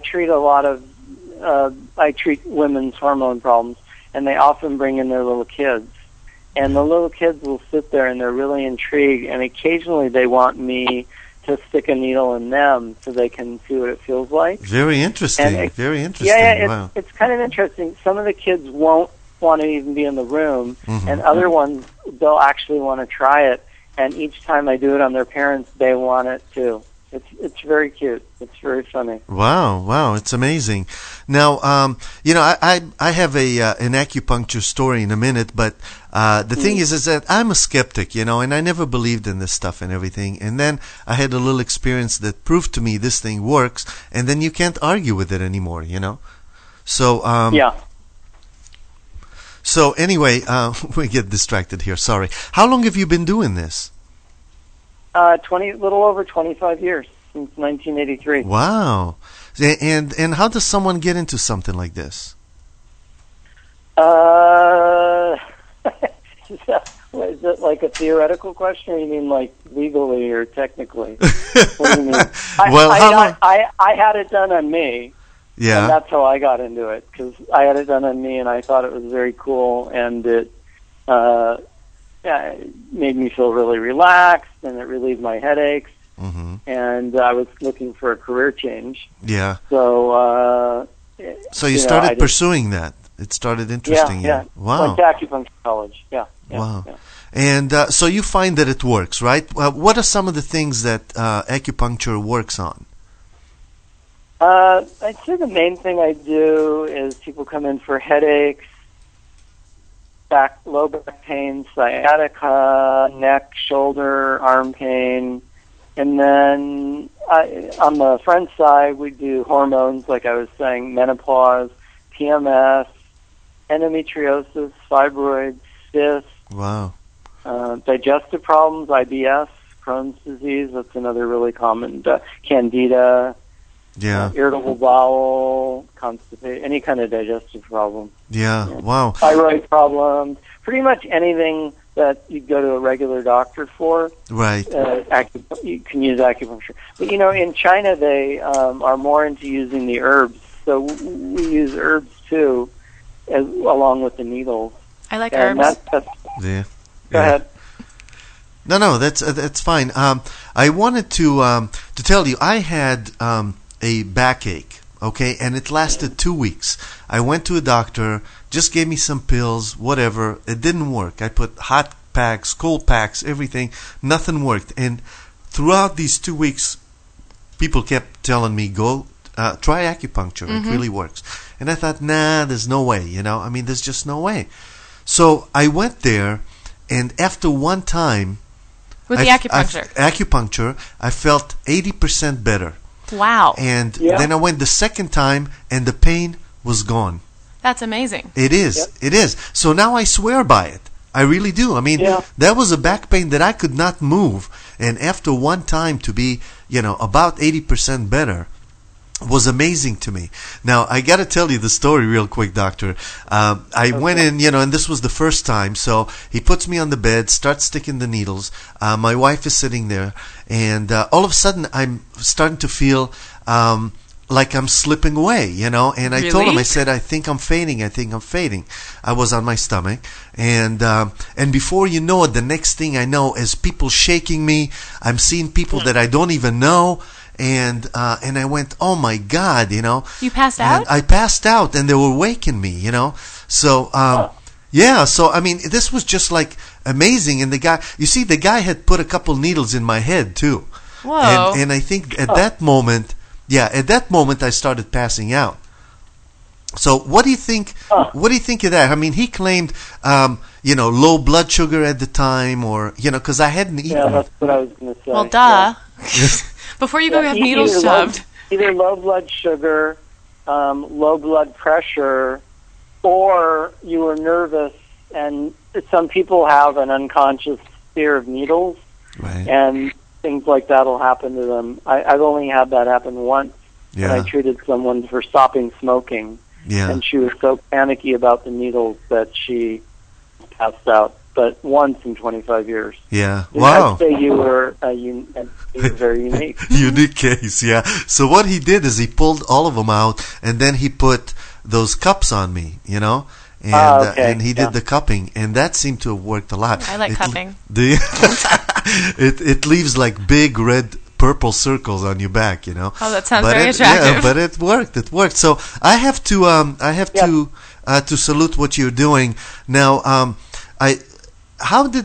treat women's hormone problems, and they often bring in their little kids. And the little kids will sit there and they're really intrigued, and occasionally they want me to stick a needle in them so they can see what it feels like. Very interesting. Very interesting. Yeah, wow. It's kind of interesting. Some of the kids won't want to even be in the room, and other ones, they'll actually want to try it. And each time I do it on their parents, they want it too. It's very cute. It's very funny. Wow, it's amazing. Now, I have an acupuncture story in a minute, but the thing is that I'm a skeptic, and I never believed in this stuff and everything. And then I had a little experience that proved to me this thing works, and then you can't argue with it anymore, So, yeah. So anyway, we get distracted here. Sorry. How long have you been doing this? Little over 25 years, since 1983. Wow. And how does someone get into something like this? Is it like a theoretical question, or you mean like legally or technically? What do you mean? I had it done on me. Yeah. And that's how I got into it, because I had it done on me, and I thought it was very cool, and it made me feel really relaxed, and it relieved my headaches, and I was looking for a career change. Yeah. So you started pursuing that. It started interesting you. Yeah. Wow. Went to acupuncture college. Yeah. Wow. Yeah. And so you find that it works, right? What are some of the things that acupuncture works on? I'd say the main thing I do is people come in for headaches, low back pain, sciatica, neck, shoulder, arm pain, and then on the friend side, we do hormones, like I was saying, menopause, PMS, endometriosis, fibroids, cysts. Wow. Digestive problems, IBS, Crohn's disease. That's another really common. Candida. Yeah. Irritable bowel, constipation, any kind of digestive problem. Yeah. Wow. Thyroid problems, pretty much anything that you'd go to a regular doctor for. Right. You can use acupuncture. But, in China, they are more into using the herbs. So we use herbs, too, along with the needles. I like herbs. Yeah. Go ahead. No, that's fine. I wanted to tell you, I had a backache, okay, and it lasted 2 weeks. I went to a doctor, just gave me some pills, whatever. It didn't work. I put hot packs, cold packs, everything. Nothing worked. And throughout these 2 weeks, people kept telling me, go try acupuncture. It really works. And I thought, nah, there's no way, there's just no way. So I went there, and after one time, with the acupuncture, I felt 80% better. Wow. And then I went the second time, and the pain was gone. That's amazing. It is. Yep. It is. So now I swear by it. I really do. That was a back pain that I could not move. And after one time to be, about 80% better was amazing to me. Now, I got to tell you the story real quick, doctor. I went in, and this was the first time. So he puts me on the bed, starts sticking the needles. My wife is sitting there, and all of a sudden I'm starting to feel like I'm slipping away, And I told him, I said, I think I'm fainting. I was on my stomach, and before you know it, the next thing I know is people shaking me. I'm seeing people that I don't even know. And I went, oh my God, You passed out? I passed out, and they were waking me, So, so, this was just like amazing. And the guy had put a couple needles in my head too. Whoa. And I think at that moment I started passing out. So what do you think, what do you think of that? He claimed, low blood sugar at the time, or, because I hadn't eaten. Yeah, that's what I was going to say. Well, duh. Before you go have needles shoved. Either low blood sugar, low blood pressure, or you were nervous, and some people have an unconscious fear of needles, right. and things like that will happen to them. I've only had that happen once when I treated someone for stopping smoking, and she was so panicky about the needles that she passed out. But once in 25 years. Yeah. Wow. I'd say you were very unique. Unique case, yeah. So what he did is he pulled all of them out, and then he put those cups on me, you know, and and he did the cupping, and that seemed to have worked a lot. I like cupping. It leaves like big red purple circles on your back, you know. Oh, that sounds very attractive. Yeah, but it worked. It worked. So I have to to salute what you're doing now. How did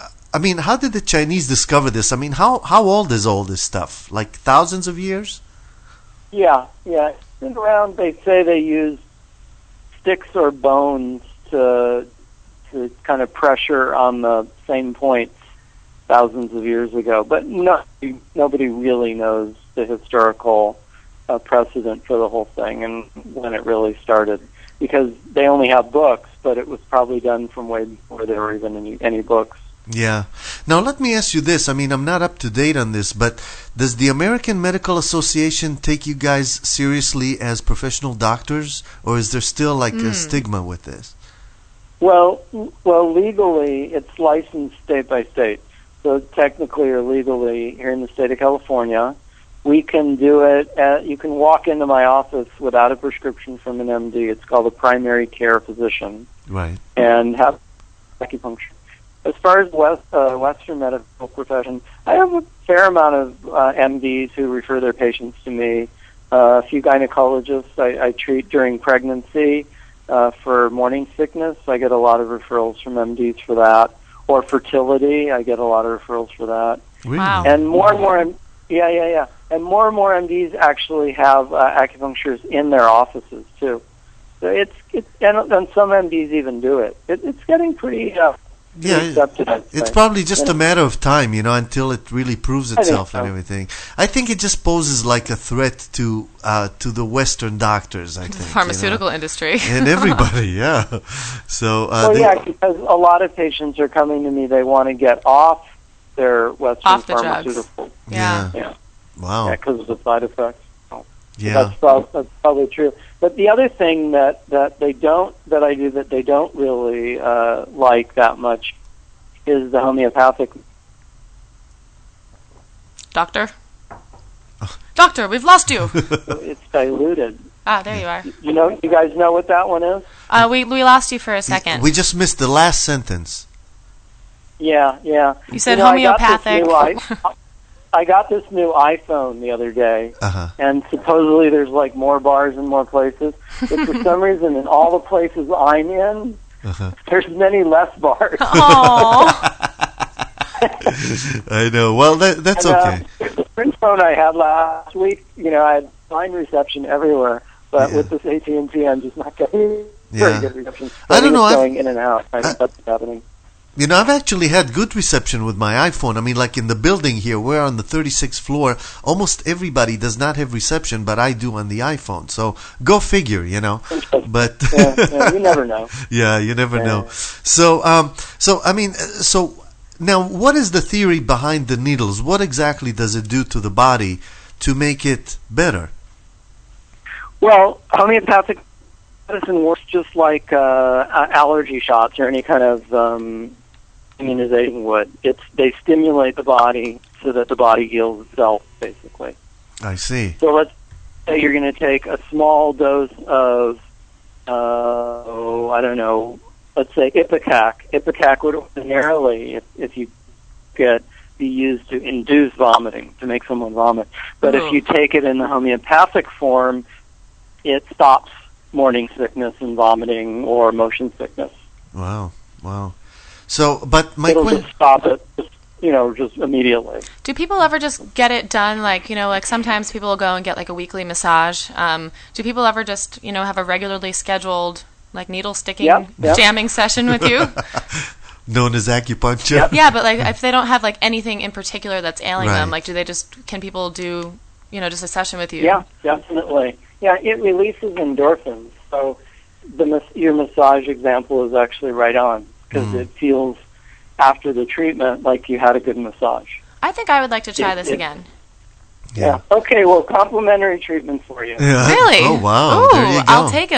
the Chinese discover this? I mean, how old is all this stuff? Like thousands of years? Yeah. It's been around. They say they use sticks or bones to kind of pressure on the same points thousands of years ago. But nobody really knows the historical precedent for the whole thing and when it really started, because they only have books, but it was probably done from way before there were even any books. Yeah. Now let me ask you this. I mean, I'm not up to date on this, but does the American Medical Association take you guys seriously as professional doctors, or is there still like a stigma with this? Well, legally, it's licensed state by state. So technically or legally, here in the state of California, we can do it. You can walk into my office without a prescription from an MD. It's called a primary care physician. Right. And have acupuncture. As far as Western medical profession, I have a fair amount of MDs who refer their patients to me. A few gynecologists I treat during pregnancy for morning sickness. I get a lot of referrals from MDs for that. Or fertility, I get a lot of referrals for that. Really? Wow. And more and more, and more MDs actually have acupuncturists in their offices too. So and some MDs even do it. It's getting pretty accepted. It's probably just a matter of time, you know, until it really proves itself and everything. I think it just poses like a threat to the Western doctors, I think. The pharmaceutical industry. And everybody, yeah. So, because a lot of patients are coming to me, they want to get off their Western pharmaceuticals. Yeah. Wow. Yeah, because of the side effects. Yeah. That's probably true. But the other thing that I do that they don't really like that much is the homeopathic. Doctor, we've lost you. It's diluted. Ah, there you are. You guys know what that one is? We lost you for a second. We just missed the last sentence. Yeah. You said homeopathic. I got this new iPhone the other day, and supposedly there's like more bars in more places. But for some reason, in all the places I'm in, there's many less bars. Oh. I know. Well, that's okay. The Sprint phone I had last week, I had fine reception everywhere, but with this AT&T, I'm just not getting very good reception. I don't know. Going in and out. I think that's what's happening. You know, I've actually had good reception with my iPhone. I mean, like in the building here, we're on the 36th floor. Almost everybody does not have reception, but I do on the iPhone. So go figure, you know. But you never know. Yeah, you never know. So now, what is the theory behind the needles? What exactly does it do to the body to make it better? Well, homeopathic medicine works just like allergy shots or any kind of immunization would. They stimulate the body so that the body heals itself, basically. I see. So let's say you're going to take a small dose of, let's say Ipecac. Ipecac would ordinarily, if you be used to induce vomiting, to make someone vomit. But if you take it in the homeopathic form, it stops morning sickness and vomiting or motion sickness. Wow. So, but my it'll just stop it, just immediately. Do people ever just get it done? Like sometimes people will go and get like a weekly massage. Do people ever just, have a regularly scheduled like needle sticking jamming session with you? Known as acupuncture. Yeah, but like if they don't have like anything in particular that's ailing them, like can people do, just a session with you? Yeah, definitely. Yeah, it releases endorphins. So your massage example is actually right on, because it feels after the treatment like you had a good massage. I think I would like to try this again. Yeah. Okay, well, complimentary treatment for you. Yeah. Really? Oh, wow. Ooh, There you go. I'll take it.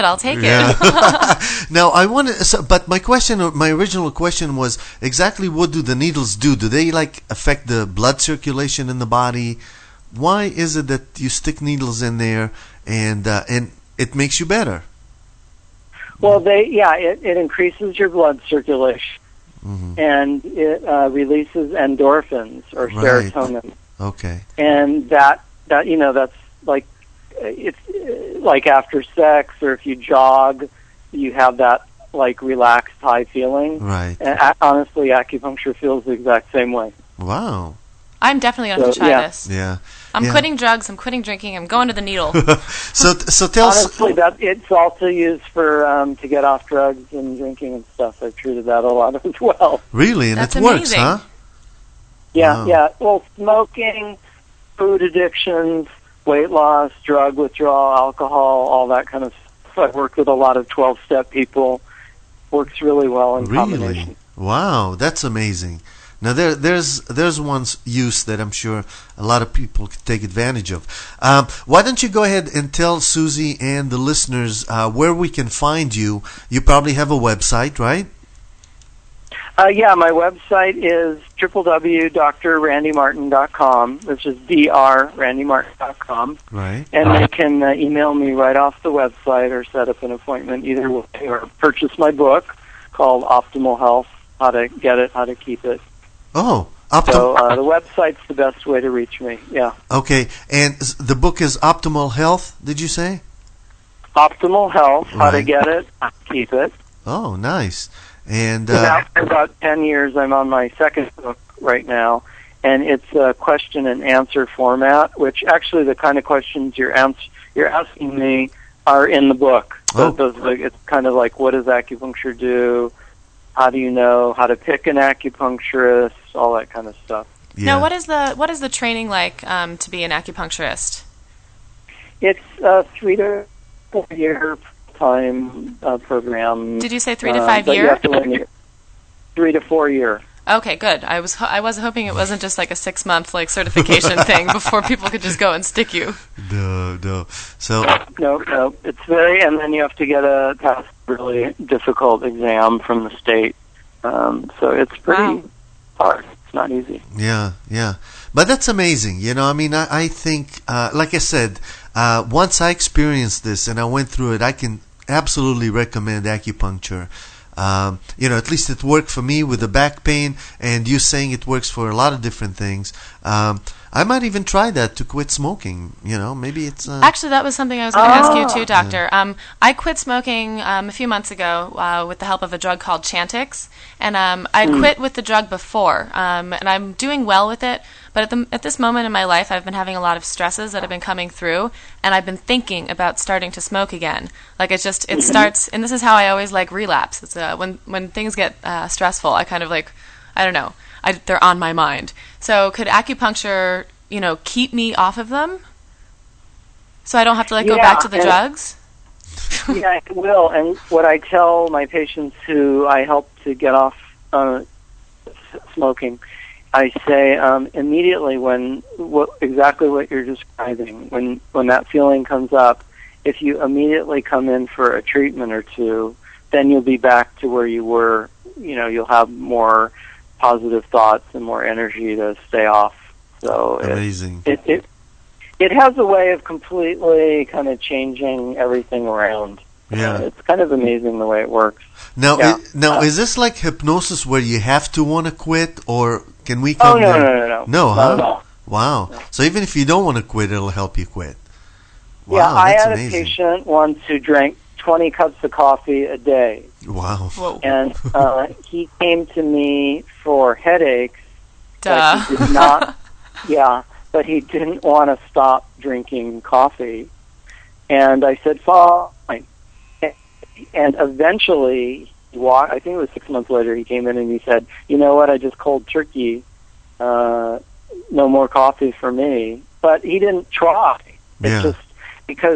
Now, I want to, but my original question was exactly what do the needles do? Do they like affect the blood circulation in the body? Why is it that you stick needles in there and it makes you better? Well, it increases your blood circulation, and it releases endorphins or serotonin. Okay. And that's like, it's like after sex, or if you jog, you have that like relaxed high feeling. Right. And honestly, acupuncture feels the exact same way. Wow. I'm definitely going to try this. Yeah. I'm quitting drugs. I'm quitting drinking. I'm going to the needle. So tell us. Honestly, it's also used for to get off drugs and drinking and stuff. I've treated that a lot as well. Really, and That's it works, amazing. huh? Yeah, Wow. yeah. Well, smoking, food addictions, weight loss, drug withdrawal, alcohol, all that kind of stuff. I've worked with a lot of 12-step people. Works really well in combination. Wow, that's amazing. Now there's one use that I'm sure a lot of people could take advantage of. Why don't you go ahead and tell Susie and the listeners where we can find you? You probably have a website, right? Yeah, my website is www.drrandymartin.com, which is drrandymartin.com. Right. And they can email me right off the website or set up an appointment either way, or purchase my book called Optimal Health, How to Get It, How to Keep It. Oh, So the website's the best way to reach me, yeah. Okay, and the book is Optimal Health, did you say? Optimal Health, How to Right. Get It, How to Keep It. Oh, nice. And After about 10 years, I'm on my second book right now, and it's a question and answer format, which actually the kind of questions you're asking me are in the book. So it's kind of like, what does acupuncture do? How do you know how to pick an acupuncturist? All that kind of stuff. Now, what is the training like to be an acupuncturist? It's a 3 to 4 year time program. Did you say 3 to 5 but you year? have to learn 3 to 4 year. Okay, good. I was hoping it wasn't just like a 6-month like certification thing before people could just go and stick you. No. So No. It's and then you have to pass a really difficult exam from the state. So it's pretty hard. It's not easy. Yeah. But that's amazing. I mean, I think, like I said, once I experienced this and I went through it, I can absolutely recommend acupuncture. At least it worked for me with the back pain, and you saying it works for a lot of different things. I might even try that to quit smoking. Maybe it's... Actually, that was something I was going to ask you too, Doctor. Yeah. I quit smoking a few months ago with the help of a drug called Chantix, and I quit with the drug before, and I'm doing well with it. But at this moment in my life, I've been having a lot of stresses that have been coming through, and I've been thinking about starting to smoke again. Like it starts, and this is how I always like relapse. It's when things get stressful, I kind of like, I don't know, they're on my mind. So could acupuncture, keep me off of them, so I don't have to go back to the drugs? Yeah, it will. And what I tell my patients who I help to get off smoking, I say immediately exactly what you're describing. When that feeling comes up, if you immediately come in for a treatment or two, then you'll be back to where you were. You'll have more positive thoughts and more energy to stay off. So amazing. It has a way of completely kind of changing everything around. Yeah, it's kind of amazing the way it works. Now, is this like hypnosis where you have to want to quit, or can we come? No. No, huh? No. Wow. No. So even if you don't want to quit, it'll help you quit. Wow, yeah, I had amazing. A patient once who drank 20 cups of coffee a day. Wow. Whoa. And he came to me for headaches. Duh. But he did not. But he didn't want to stop drinking coffee. And I said, fine. And eventually, I think it was 6 months later, he came in and he said, you know what, I just cold turkey, no more coffee for me. But he didn't try. It's just because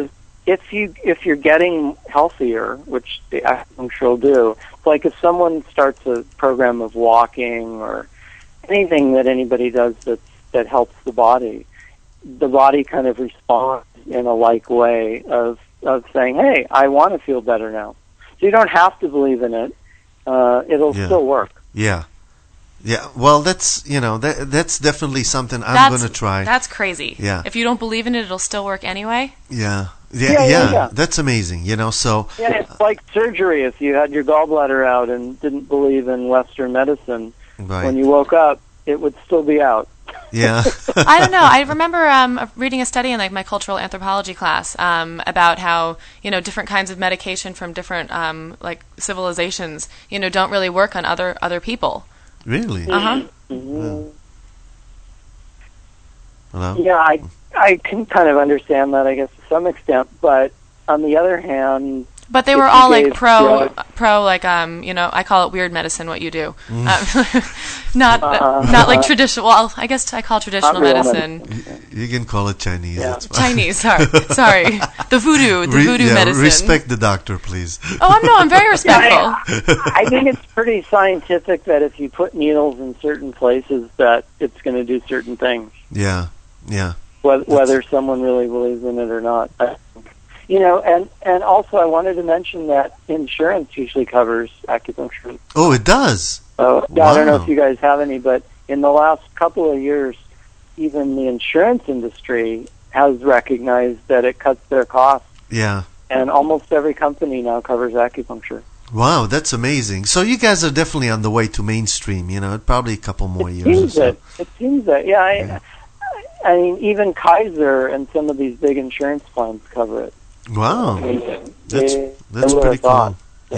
if you're getting healthier, which the acupuncture will do, like if someone starts a program of walking or anything that anybody does that helps the body kind of responds in a like way of saying, hey, I want to feel better now. So you don't have to believe in it. It'll still work. Yeah. Yeah, well, that's that's definitely something I'm going to try. That's crazy. Yeah. If you don't believe in it, it'll still work anyway. Yeah. Yeah. That's amazing. So. Yeah, it's like surgery. If you had your gallbladder out and didn't believe in Western medicine, when you woke up, it would still be out. Yeah. I don't know. I remember reading a study in like my cultural anthropology class about how different kinds of medication from different like civilizations don't really work on other people. Really? Uh-huh. Hello? Yeah, I can kind of understand that, I guess, to some extent. But on the other hand... But they were all like pro like I call it weird medicine. What you do, not like traditional. Well, I guess I call traditional medicine. You can call it Chinese. Yeah. That's fine. Chinese. Sorry, the voodoo medicine. Respect the doctor, please. Oh, I'm very respectful. I think it's pretty scientific that if you put needles in certain places, that it's going to do certain things. Yeah. Whether someone really believes in it or not. And also I wanted to mention that insurance usually covers acupuncture. Oh, it does? Wow. I don't know if you guys have any, but in the last couple of years, even the insurance industry has recognized that it cuts their costs. Yeah. And almost every company now covers acupuncture. Wow, that's amazing. So you guys are definitely on the way to mainstream, probably a couple more years. It seems that, yeah. I mean, even Kaiser and some of these big insurance plans cover it. Wow, that's pretty cool.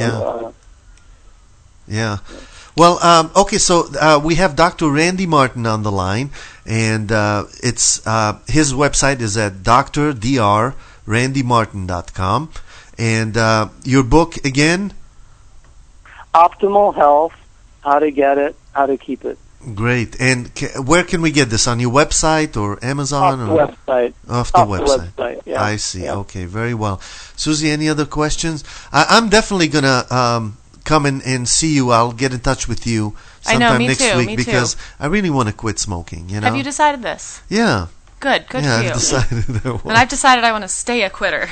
Yeah. Well, okay. So we have Dr. Randy Martin on the line, and it's his website is at drdrandymartin.com, and your book again. Optimal Health: How to Get It, How to Keep It. Great. And where can we get this? On your website or Amazon? Off the website. Off the website. Yeah. I see. Yeah. Okay, very well. Susie, any other questions? I'm definitely going to come and see you. I'll get in touch with you sometime next week because I really want to quit smoking. Have you decided this? Yeah. Good for you. I've decided and I've decided I want to stay a quitter.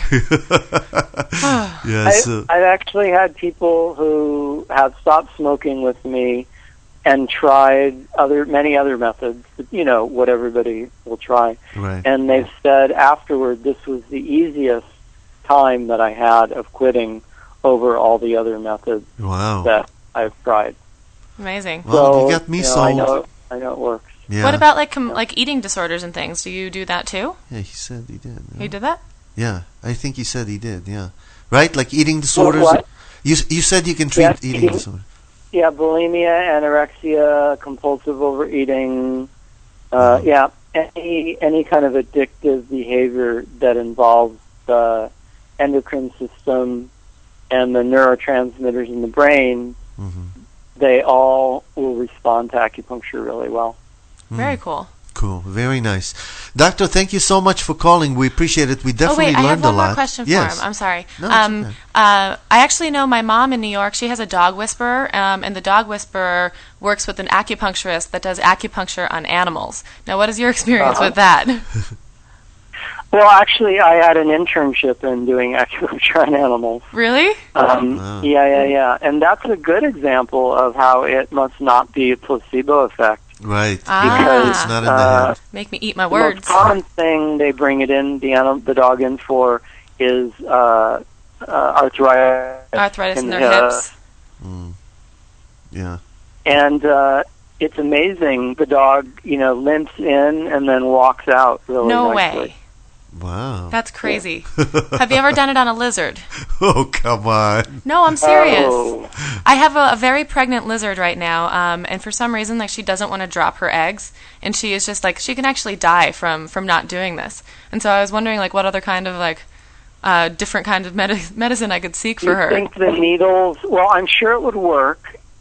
I've actually had people who have stopped smoking with me and tried many other methods, what everybody will try. Right. And they've said afterward, this was the easiest time that I had of quitting over all the other methods that I've tried. Amazing. Well, you got me sold. I know it works. Yeah. What about like eating disorders and things? Do you do that too? Yeah, he said he did. Yeah. He did that? Yeah, I think he said he did. Yeah, right. Like eating disorders. What? You said you can treat eating disorders. Yeah, bulimia, anorexia, compulsive overeating. Any kind of addictive behavior that involves the endocrine system and the neurotransmitters in the brain. Mm-hmm. They all will respond to acupuncture really well. Very cool. Cool. Very nice. Doctor, thank you so much for calling. We appreciate it. We definitely learned a lot. I have one more question for him. I'm sorry. No, it's okay. I actually know my mom in New York. She has a dog whisperer, and the dog whisperer works with an acupuncturist that does acupuncture on animals. Now, what is your experience with that? Well, actually, I had an internship in doing acupuncture on animals. Really? Yeah. And that's a good example of how it must not be a placebo effect. Right. Because it's not in the head. Make me eat my words. The most common thing they bring it in, the dog in for, is arthritis. Arthritis in their hips. Yeah. And it's amazing. The dog, limps in and then walks out really nicely. way. Wow. That's crazy. Have you ever done it on a lizard? Oh, come on. No, I'm serious. I have a very pregnant lizard right now, and for some reason, she doesn't want to drop her eggs, and she is just she can actually die from not doing this. And so I was wondering, what other kind of different kind of medicine I could seek for her. You think the needles? Well, I'm sure it would work,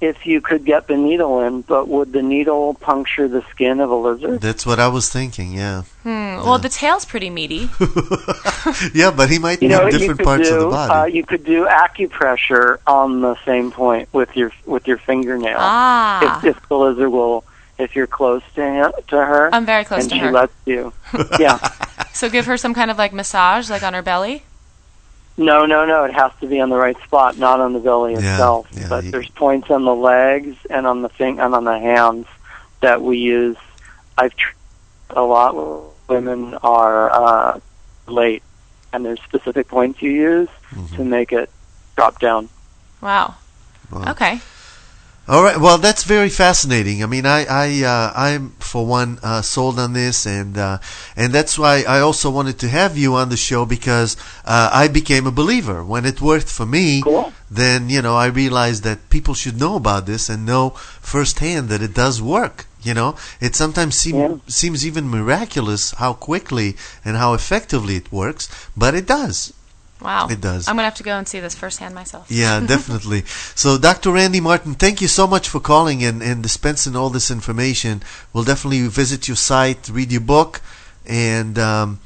if you could get the needle in, but would the needle puncture the skin of a lizard? That's what I was thinking, yeah. Well, the tail's pretty meaty. Yeah, but he might need different parts of the body. You could do acupressure on the same point with your fingernail. If the lizard if you're close to her. I'm very close to her. And she lets you. Yeah. So give her some kind of like massage, like on her belly? No. It has to be on the right spot, not on the belly itself. But there's points on the legs and on the and on the hands that we use. I've tried a lot when women are late, and there's specific points you use to make it drop down. Wow. Okay. All right. Well, that's very fascinating. I mean, I'm for one sold on this, and that's why I also wanted to have you on the show, because I became a believer when it worked for me. Cool. Then I realized that people should know about this and know firsthand that it does work. It sometimes seems even miraculous how quickly and how effectively it works, but it does. Wow. It does. I'm going to have to go and see this firsthand myself. Yeah, definitely. So, Dr. Randy Martin, thank you so much for calling and dispensing all this information. We'll definitely visit your site, read your book, and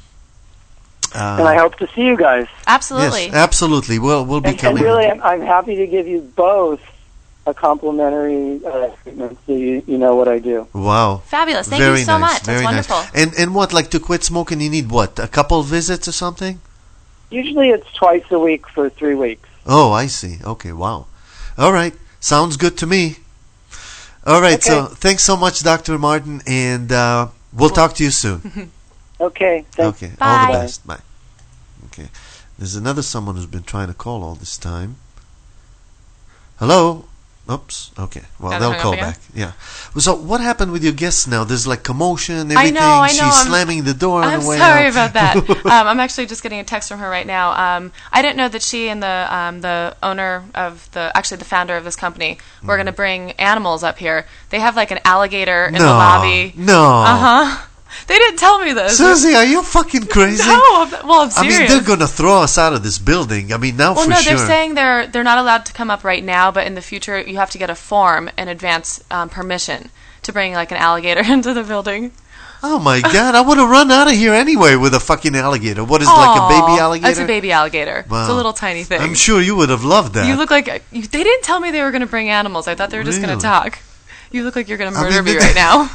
I hope to see you guys. Absolutely. Yes, absolutely. We'll be coming. And really, I'm happy to give you both a complimentary treatment, so you know what I do. Wow. Fabulous. Thank you so much. That's wonderful. Nice. And what, like to quit smoking, you need what, a couple visits or something? Usually it's twice a week for 3 weeks. Oh, I see. Okay, wow. All right. Sounds good to me. All right, so thanks so much, Dr. Martin, and we'll talk to you soon. Okay, thanks. Okay, Bye. all the best. Bye. Okay. There's another someone who's been trying to call all this time. Hello? Oops. Okay. Well, they'll call back. Yeah. So, what happened with your guests now? There's like commotion, everything. I know. She's slamming the door on the way out. I'm sorry about that. I'm actually just getting a text from her right now. I didn't know that she and the owner of the founder of this company were going to bring animals up here. They have like an alligator in the lobby. No. They didn't tell me this. Susie, are you fucking crazy? No, well, I'm serious. I mean, they're going to throw us out of this building. I mean, now for sure. Well, no, they're saying they're not allowed to come up right now, but in the future you have to get a form in advance permission to bring like an alligator into the building. Oh my God, I want to run out of here anyway with a fucking alligator. What is it, like a baby alligator? It's a baby alligator. Wow. It's a little tiny thing. I'm sure you would have loved that. You look like they didn't tell me they were going to bring animals. I thought they were just going to talk. You look like you're going to murder me right now.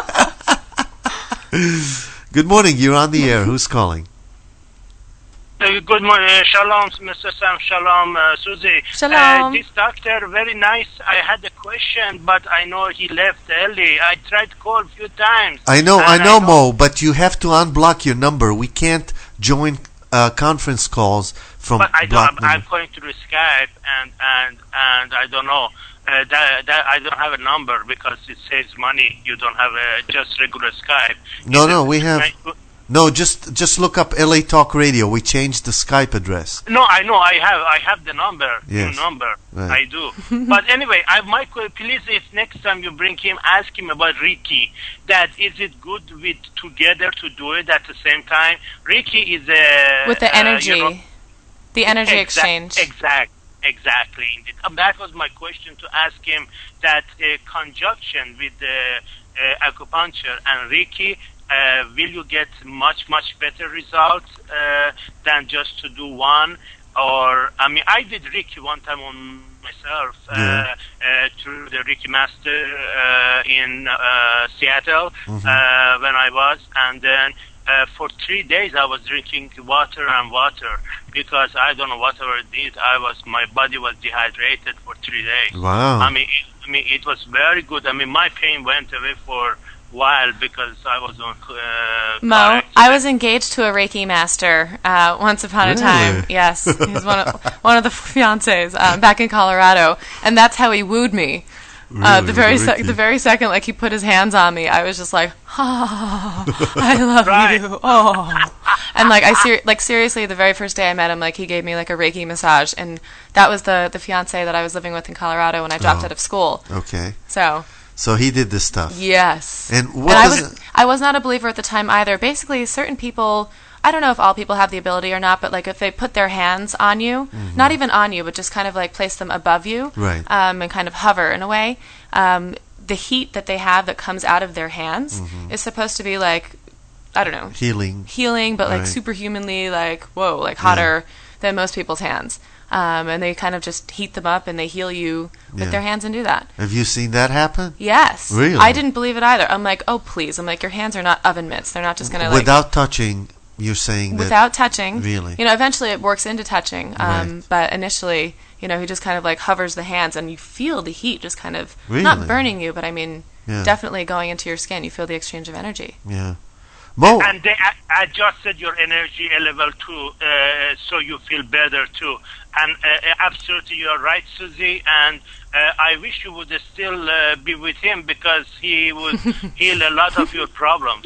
Good morning. You're on the air. Who's calling? Good morning. Shalom, Mr. Sam. Shalom, Susie. Shalom. This doctor, very nice. I had a question, but I know he left early. I tried to call a few times. I know, Mo, but you have to unblock your number. We can't join conference calls from blocked number. I'm going through Skype, and I don't know. That I don't have a number because it saves money. You don't have just regular Skype. No, we have. No, just look up LA Talk Radio. We changed the Skype address. No, I know. I have the number. Yes. New number. Right. I do. But anyway, please, if next time you bring him, ask him about Ricky. That is it good together to do it at the same time? Ricky is with the energy, the energy exchange. Exactly. That was my question to ask him. That conjunction with the acupuncture and Reiki, will you get much better results than just to do one? Or I did Reiki one time on myself through the Reiki master in Seattle when I was, and then. For 3 days, I was drinking water because I don't know whatever it is. My body was dehydrated for 3 days. Wow. I mean, it was very good. I mean, my pain went away for a while because I was on. Mo, I was engaged to a Reiki master once upon a time. Yes, he's one of the fiancés back in Colorado, and that's how he wooed me. Really, the very second like he put his hands on me, I was just like, I love you. Oh, and like seriously, the very first day I met him, like he gave me like a Reiki massage, and that was the fiance that I was living with in Colorado when I dropped out of school. Okay. So he did this stuff. Yes. And I was not a believer at the time either. Basically, certain people. I don't know if all people have the ability or not, but like if they put their hands on you, not even on you, but just kind of like place them above you, Right. And kind of hover in a way, the heat that they have that comes out of their hands is supposed to be like, I don't know, healing, but like Right. superhumanly, like whoa, like hotter than most people's hands. And they kind of just heat them up and they heal you with Yeah. their hands and do that. Have you seen that happen? Yes. Really? I didn't believe it either. I'm like, oh please. I'm like, your hands are not oven mitts. They're not just gonna like Without touching, you're saying without that touching. Really? You know, eventually it works into touching. Right. But initially, you know, he just kind of like hovers the hands and you feel the heat just kind of Really? not burning you, but I mean Yeah. definitely going into your skin. You feel the exchange of energy. Yeah. Mo, And they adjusted your energy level too, so you feel better too. And absolutely, you're right, Susie. And I wish you would still be with him because he would heal a lot of your problems.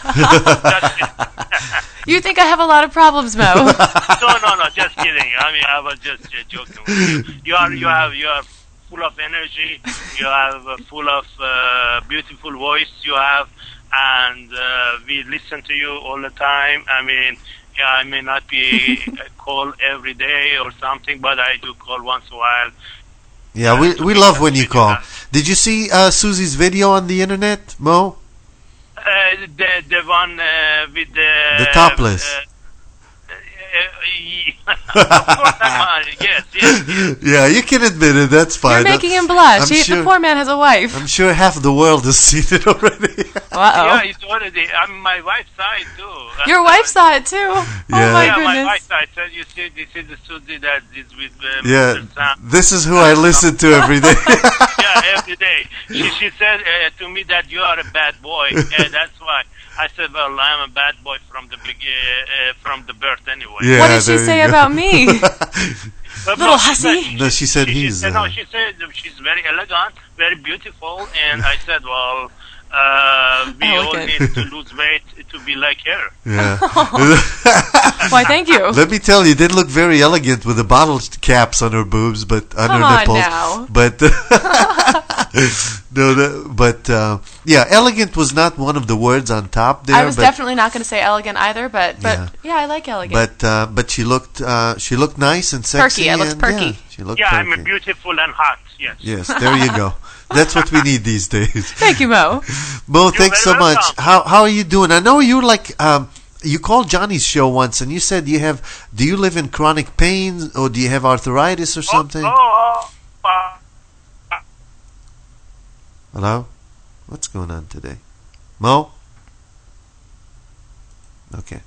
You think I have a lot of problems, Mo? No, just kidding. I mean, I was just joking with you. You are full of energy. You have full of beautiful voice. You have. And we listen to you all the time. I mean, yeah, I may not be call every day or something, but I do call once in a while. yeah, we love when you call. Did you see Susie's video on the internet, Mo? The one with the topless. Yes. Yeah, you can admit it. That's fine. You're making him blush. I'm The poor man has a wife. I'm sure half the world has seen it already. Yeah, it's already. I mean, my wife saw it too. Your wife saw it too. Oh my goodness. My wife saw it. Said, you see, this is the Susie that is with Yeah, Mr. Sam. this is who I listen to every day. Yeah, every day. She said to me that you are a bad boy. That's why. I said, well, I'm a bad boy from the birth anyway. Yeah, what did she say about me? Little hussy. No, she said he's. No, she said she's very elegant, very beautiful, and I said, well, we all need to lose weight to be like her. Yeah. Why, thank you. Let me tell you, they look very elegant with the bottle caps on her boobs, but on Come her on nipples. now. But yeah, elegant was not one of the words on top there. I was definitely not going to say elegant either, but yeah, I like elegant. But she looked nice and sexy. Perky. I looked perky. Yeah, she looked Yeah, perky. I'm beautiful and hot. Yes. Yes, there you go. That's what we need these days. Thank you, Mo. Mo, thanks so very much. welcome. How are you doing? I know you you called Johnny's show once and you said do you live in chronic pain or do you have arthritis or something? Hello? What's going on today? Mo? Okay.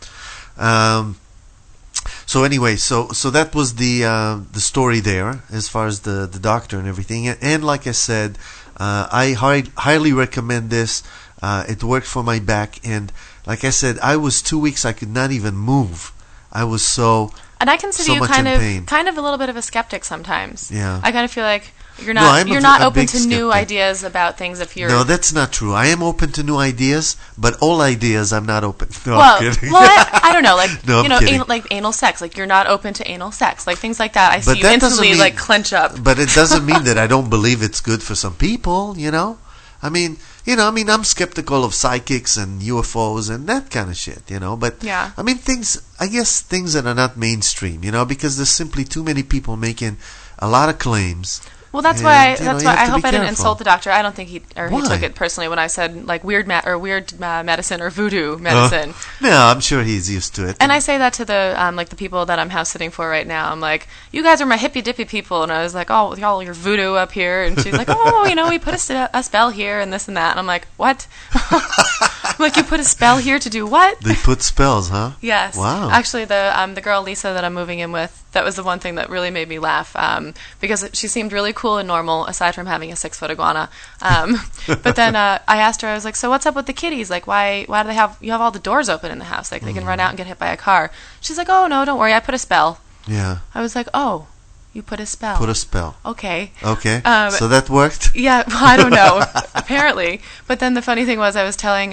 So anyway, so that was the story there as far as the doctor and everything. And like I said, I highly recommend this. It worked for my back, and like I said, I was 2 weeks I could not even move. I was and I consider so you much kind in of pain. a little bit of a skeptic sometimes. Yeah. I kind of feel like you're No, not I'm you're a not a open big to new skeptic. ideas about things if you're No, that's not true. I am open to new ideas, but all ideas I'm not open. No, well, I'm kidding. I don't know, like No, I'm kidding. like anal sex, like you're not open to anal sex, like things like that. I see But you that doesn't instantly mean- like clench up. But it doesn't mean that I don't believe it's good for some people, you know? I mean, I'm skeptical of psychics and UFOs and that kind of shit, you know? But, Yeah. I mean, things that are not mainstream, you know, because there's simply too many people making a lot of claims. Well, that's And, why you know, you I have to hope be I didn't careful. insult the doctor. I don't think he Why? took it personally when I said like weird medicine or voodoo medicine. No, I'm sure he's used to it. And I say that to the like the people that I'm house sitting for right now. I'm like, you guys are my hippy dippy people, and I was like, oh, y'all your voodoo up here, and she's like, oh, we put a spell here and this and that, and I'm like, what? I'm like, you put a spell here to do what? They put spells, huh? Yes. Wow. Actually, the girl Lisa that I'm moving in with, that was the one thing that really made me laugh because she seemed really cool and normal aside from having a 6-foot iguana. But then I asked her, I was like, so what's up with the kitties? Like, why do they have all the doors open in the house? Like they can run out and get hit by a car. She's like, oh no, don't worry, I put a spell. Yeah. I was like, oh, you put a spell. Put a spell. Okay. Okay. So that worked? Yeah, well, I don't know. Apparently. But then the funny thing was I was telling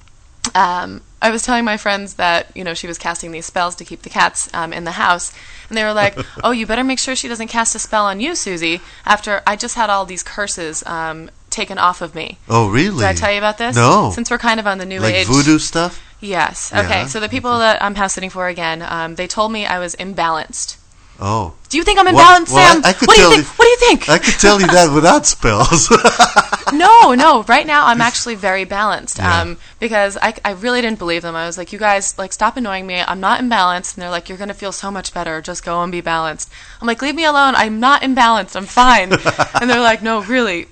my friends that, she was casting these spells to keep the cats in the house. And they were like, oh, you better make sure she doesn't cast a spell on you, Susie, after I just had all these curses taken off of me. Oh, really? Did I tell you about this? No. Since we're kind of on the new like age. voodoo stuff? Yes. Okay. Yeah. So the people that I'm house sitting for again, they told me I was imbalanced. Oh. Do you think I'm imbalanced, Sam? I could What do you tell think? What do you think? I could tell you that without spells. No. Right now, I'm actually very balanced. Yeah. Because I really didn't believe them. I was like, you guys, like, stop annoying me. I'm not imbalanced. And they're like, you're going to feel so much better. Just go and be balanced. I'm like, leave me alone. I'm not imbalanced. I'm fine. And they're like, no, really.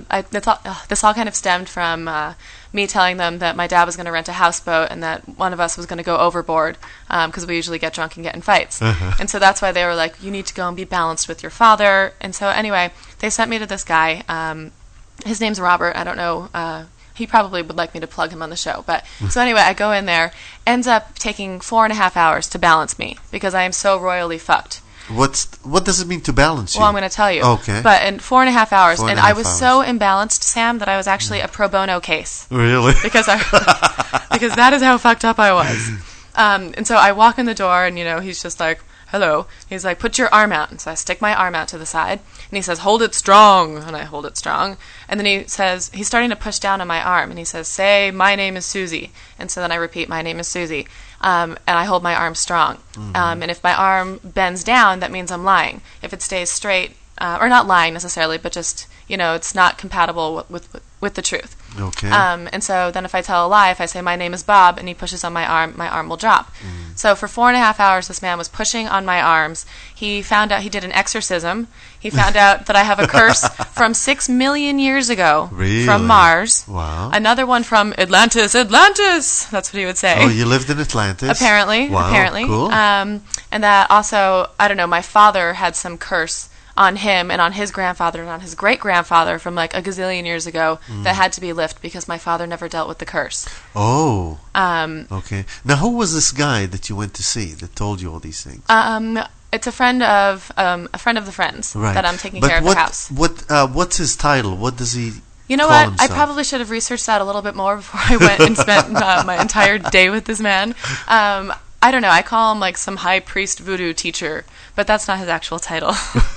This all kind of stemmed from me telling them that my dad was going to rent a houseboat and that one of us was going to go overboard because we usually get drunk and get in fights. And so that's why they were like, you need to go and be balanced with your father. And so anyway, they sent me to this guy. His name's Robert. I don't know. He probably would like me to plug him on the show. But so anyway, I go in there. Ends up taking 4.5 hours to balance me because I am so royally fucked. What does it mean to balance you? Well, I'm going to tell you. Okay. But in 4.5 hours, and I was hours. so imbalanced, Sam, that I was actually a pro bono case. Really? Because that is how fucked up I was. And so I walk in the door, and he's just like, hello. He's like, put your arm out. And so I stick my arm out to the side, and he says, hold it strong. And I hold it strong. And then he says, he's starting to push down on my arm, and he says, say, my name is Susie. And so then I repeat, my name is Susie. And I hold my arm strong. And if my arm bends down, that means I'm lying. If it stays straight, or not lying necessarily, but just, it's not compatible with the truth. Okay. And so then if I tell a lie, if I say my name is Bob and he pushes on my arm will drop. So for 4.5 hours, this man was pushing on my arms. He found out he did an exorcism. He found out that I have a curse from 6 million years ago from Mars. Wow. Another one from Atlantis. That's what he would say. Oh, you lived in Atlantis? Apparently. Wow, Apparently. cool. And that also, I don't know, my father had some curse on him and on his grandfather and on his great-grandfather from like a gazillion years ago that had to be lifted because my father never dealt with the curse. Oh. Okay. Now, who was this guy that you went to see that told you all these things? It's a friend of the friends that I'm taking care of the house. What's his title? What does he You know call what? himself? I probably should have researched that a little bit more before I went and spent my entire day with this man. I don't know. I call him like some high priest voodoo teacher, but that's not his actual title.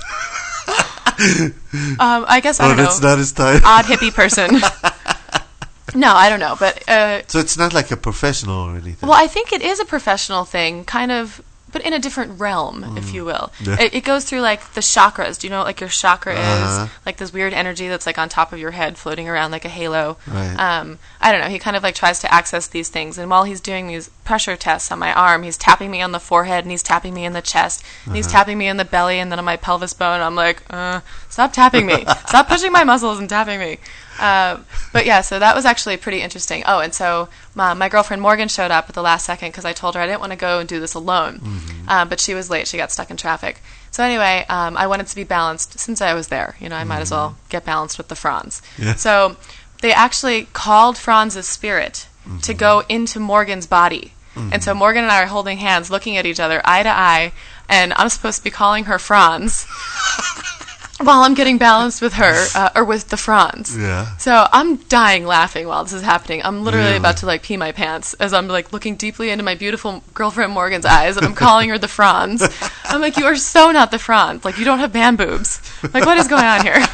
I guess I don't know. That's not his title. Odd hippie person. No, I don't know, but so it's not like a professional or anything. Well, I think it is a professional thing, kind of, but in a different realm, if you will. Yeah. It goes through like the chakras. Do you know what like your chakra is? Like this weird energy that's like on top of your head, floating around like a halo. Right. I don't know. He kind of like tries to access these things, and while he's doing these pressure tests on my arm, he's tapping me on the forehead, and he's tapping me in the chest, and he's tapping me in the belly, and then on my pelvis bone. I'm like, stop tapping me. Stop pushing my muscles and tapping me. But yeah, so that was actually pretty interesting. Oh, and so my girlfriend Morgan showed up at the last second because I told her I didn't want to go and do this alone. But she was late. She got stuck in traffic. So anyway, I wanted to be balanced since I was there. I might as well get balanced with the Franz. Yeah. So they actually called Franz's spirit to go into Morgan's body. And so Morgan and I are holding hands, looking at each other eye to eye, and I'm supposed to be calling her Franz. While I'm getting balanced with her, or with the Franz. Yeah. So I'm dying laughing while this is happening. I'm literally about to like pee my pants as I'm like looking deeply into my beautiful girlfriend Morgan's eyes, and I'm calling her the Franz. I'm like, you are so not the Franz. Like, you don't have man boobs. Like, what is going on here?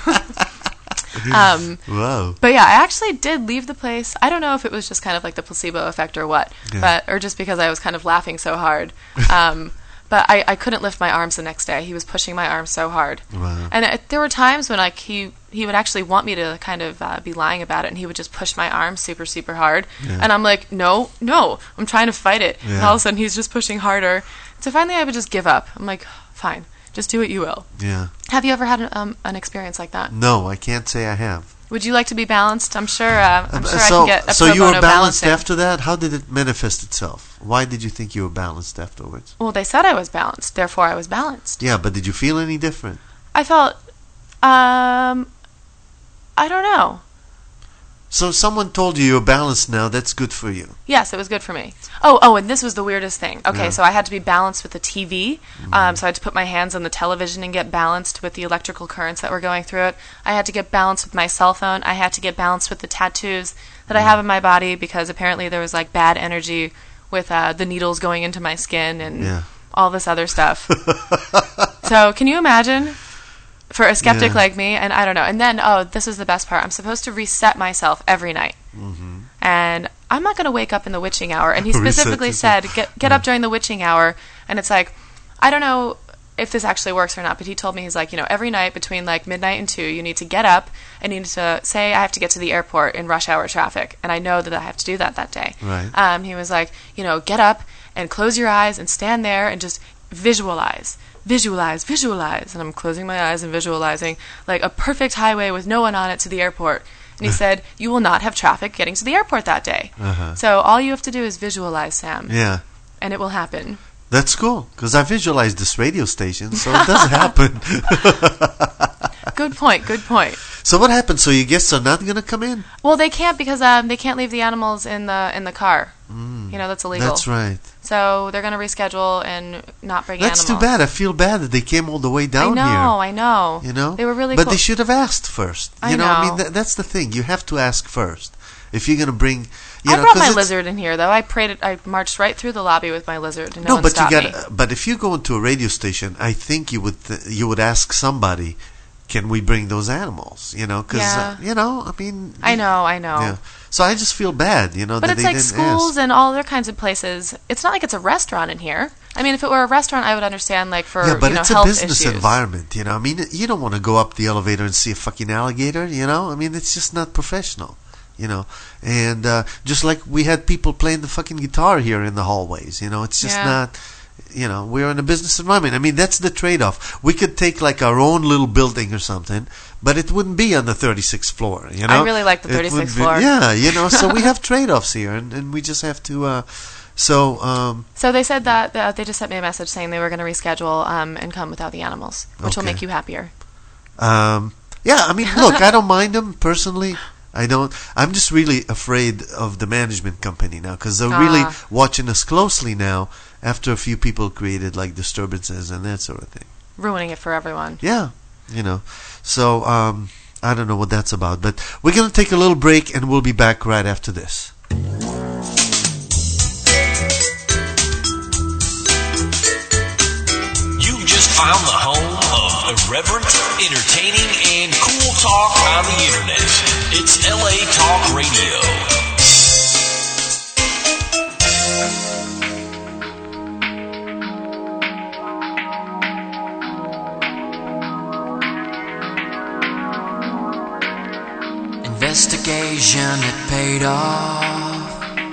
Wow. But yeah, I actually did leave the place. I don't know if it was just kind of like the placebo effect or what, or just because I was kind of laughing so hard. But I couldn't lift my arms the next day. He was pushing my arms so hard. Wow. And there were times when like he would actually want me to kind of be lying about it, and he would just push my arms super, super hard. Yeah. And I'm like, no, I'm trying to fight it. Yeah. And all of a sudden he's just pushing harder. So finally I would just give up. I'm like, fine, just do what you will. Yeah. Have you ever had an experience like that? No, I can't say I have. Would you like to be balanced? I'm sure I can get a so pro you were bono balanced balancing. after that? How did it manifest itself? Why did you think you were balanced afterwards? Well, they said I was balanced, therefore I was balanced. Yeah, but did you feel any different? I felt, I don't know. So someone told you you're balanced now, that's good for you. Yes, it was good for me. Oh, and this was the weirdest thing. Okay, Yeah. so I had to be balanced with the TV. So I had to put my hands on the television and get balanced with the electrical currents that were going through it. I had to get balanced with my cell phone. I had to get balanced with the tattoos that I have in my body because apparently there was like bad energy with the needles going into my skin and all this other stuff. So can you imagine? For a skeptic like me, and I don't know. And then, this is the best part. I'm supposed to reset myself every night. And I'm not going to wake up in the witching hour. And he Reset specifically yourself. said, get up during the witching hour. And it's like, I don't know if this actually works or not, but he told me, he's like, every night between like midnight and 2, you need to get up and you need to say, I have to get to the airport in rush hour traffic. And I know that I have to do that day. Right. He was like, get up and close your eyes and stand there and just visualize. And I'm closing my eyes and visualizing like a perfect highway with no one on it to the airport. And he said, you will not have traffic getting to the airport that day. Uh-huh. So all you have to do is visualize, Sam. Yeah. And it will happen. That's cool, because I visualize this radio station, so it does happen. Good point. So what happens? So your guests are not going to come in? Well, they can't because they can't leave the animals in the car. That's illegal. That's right. So they're going to reschedule and not bring That's animals. too bad. I feel bad that they came all the way down here. I know. They were really But cool. they should have asked first. I know. That's the thing. You have to ask first. If you're going to bring... I brought my lizard in here, though. I marched right through the lobby with my lizard, and no one but stopped me. But if you go into a radio station, I think you would ask somebody, can we bring those animals? Because I know. Yeah. So I just feel bad, But that it's they like didn't schools ask. and all other kinds of places. It's not like it's a restaurant in here. I mean, if it were a restaurant, I would understand, like, for, but it's health a business issues. environment, you don't want to go up the elevator and see a fucking alligator, it's just not professional, And just like we had people playing the fucking guitar here in the hallways, it's just not... we're in a business environment. I mean, that's the trade-off. We could take like our own little building or something, but it wouldn't be on the 36th floor. I really like the 36th floor. Yeah, so we have trade-offs here, and we just have to. So they said that they just sent me a message saying they were going to reschedule and come without the animals, which will make you happier. Yeah, I mean, look, I don't mind them personally. I don't. I'm just really afraid of the management company now because they're really watching us closely now. After a few people created like disturbances and that sort of thing, ruining it for everyone. Yeah, So I don't know what that's about, but we're gonna take a little break and we'll be back right after this. You've just found the home of irreverent, entertaining, and cool talk on the internet. It's LA Talk Radio. Investigation had paid off.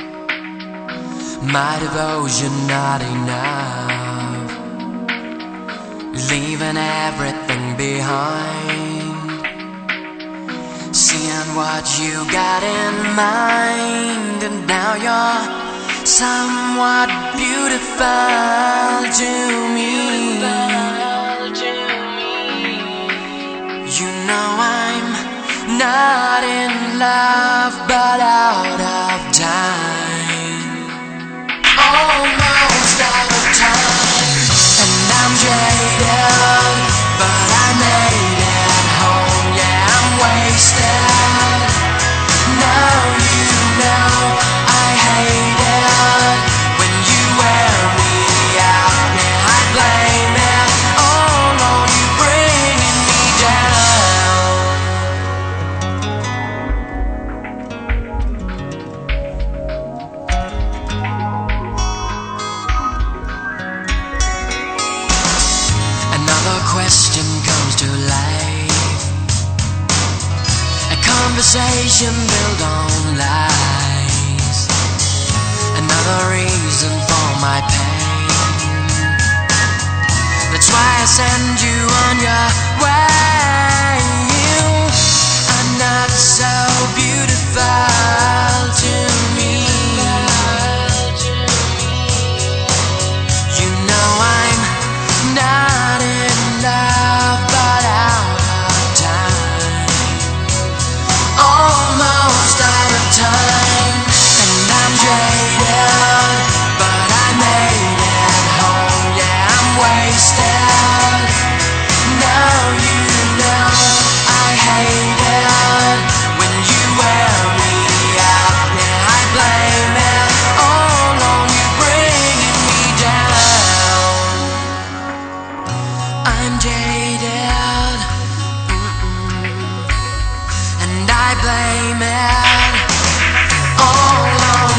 My devotion not enough. Leaving everything behind. Seeing what you got in mind. And now you're somewhat beautiful to me. You know I'm not in love, but out of time. Almost out of time. And I'm jaded, but I made it home. Yeah, I'm wasted. Now you know I hate it when you wear me out. Yeah, I blame it all on you bringing me down. Another question comes to life. A conversation built on lies. Another reason for my pain. That's why I send you on your way. You are not so beautiful to me. You know I'm not in love, but out of time. Almost out of time. And I'm jaded, but I made it home. Yeah, I'm wasted. Now you know I hate it when you wear me out. Yeah, I blame it all on you bringing me down. I'm jaded, and I blame it all on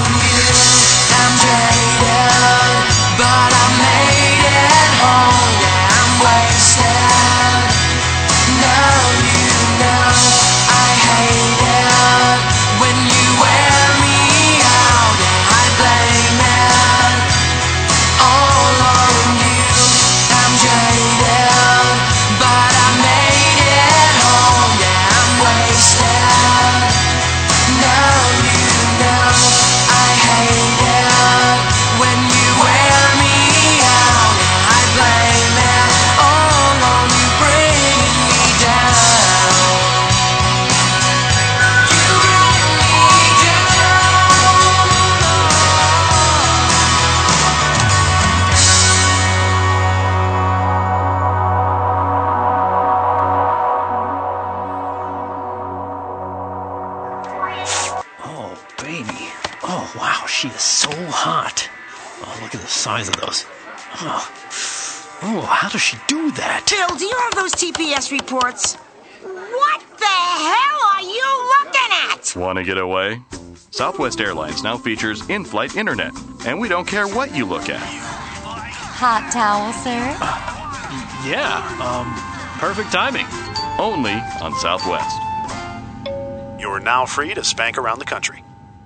she is so hot. Oh, look at the size of those. Oh, how does she do that? Bill, do you have those TPS reports? What the hell are you looking at? Want to get away? Southwest Airlines now features in-flight internet, and we don't care what you look at. Hot towel, sir? Yeah, perfect timing. Only on Southwest. You're now free to spank around the country.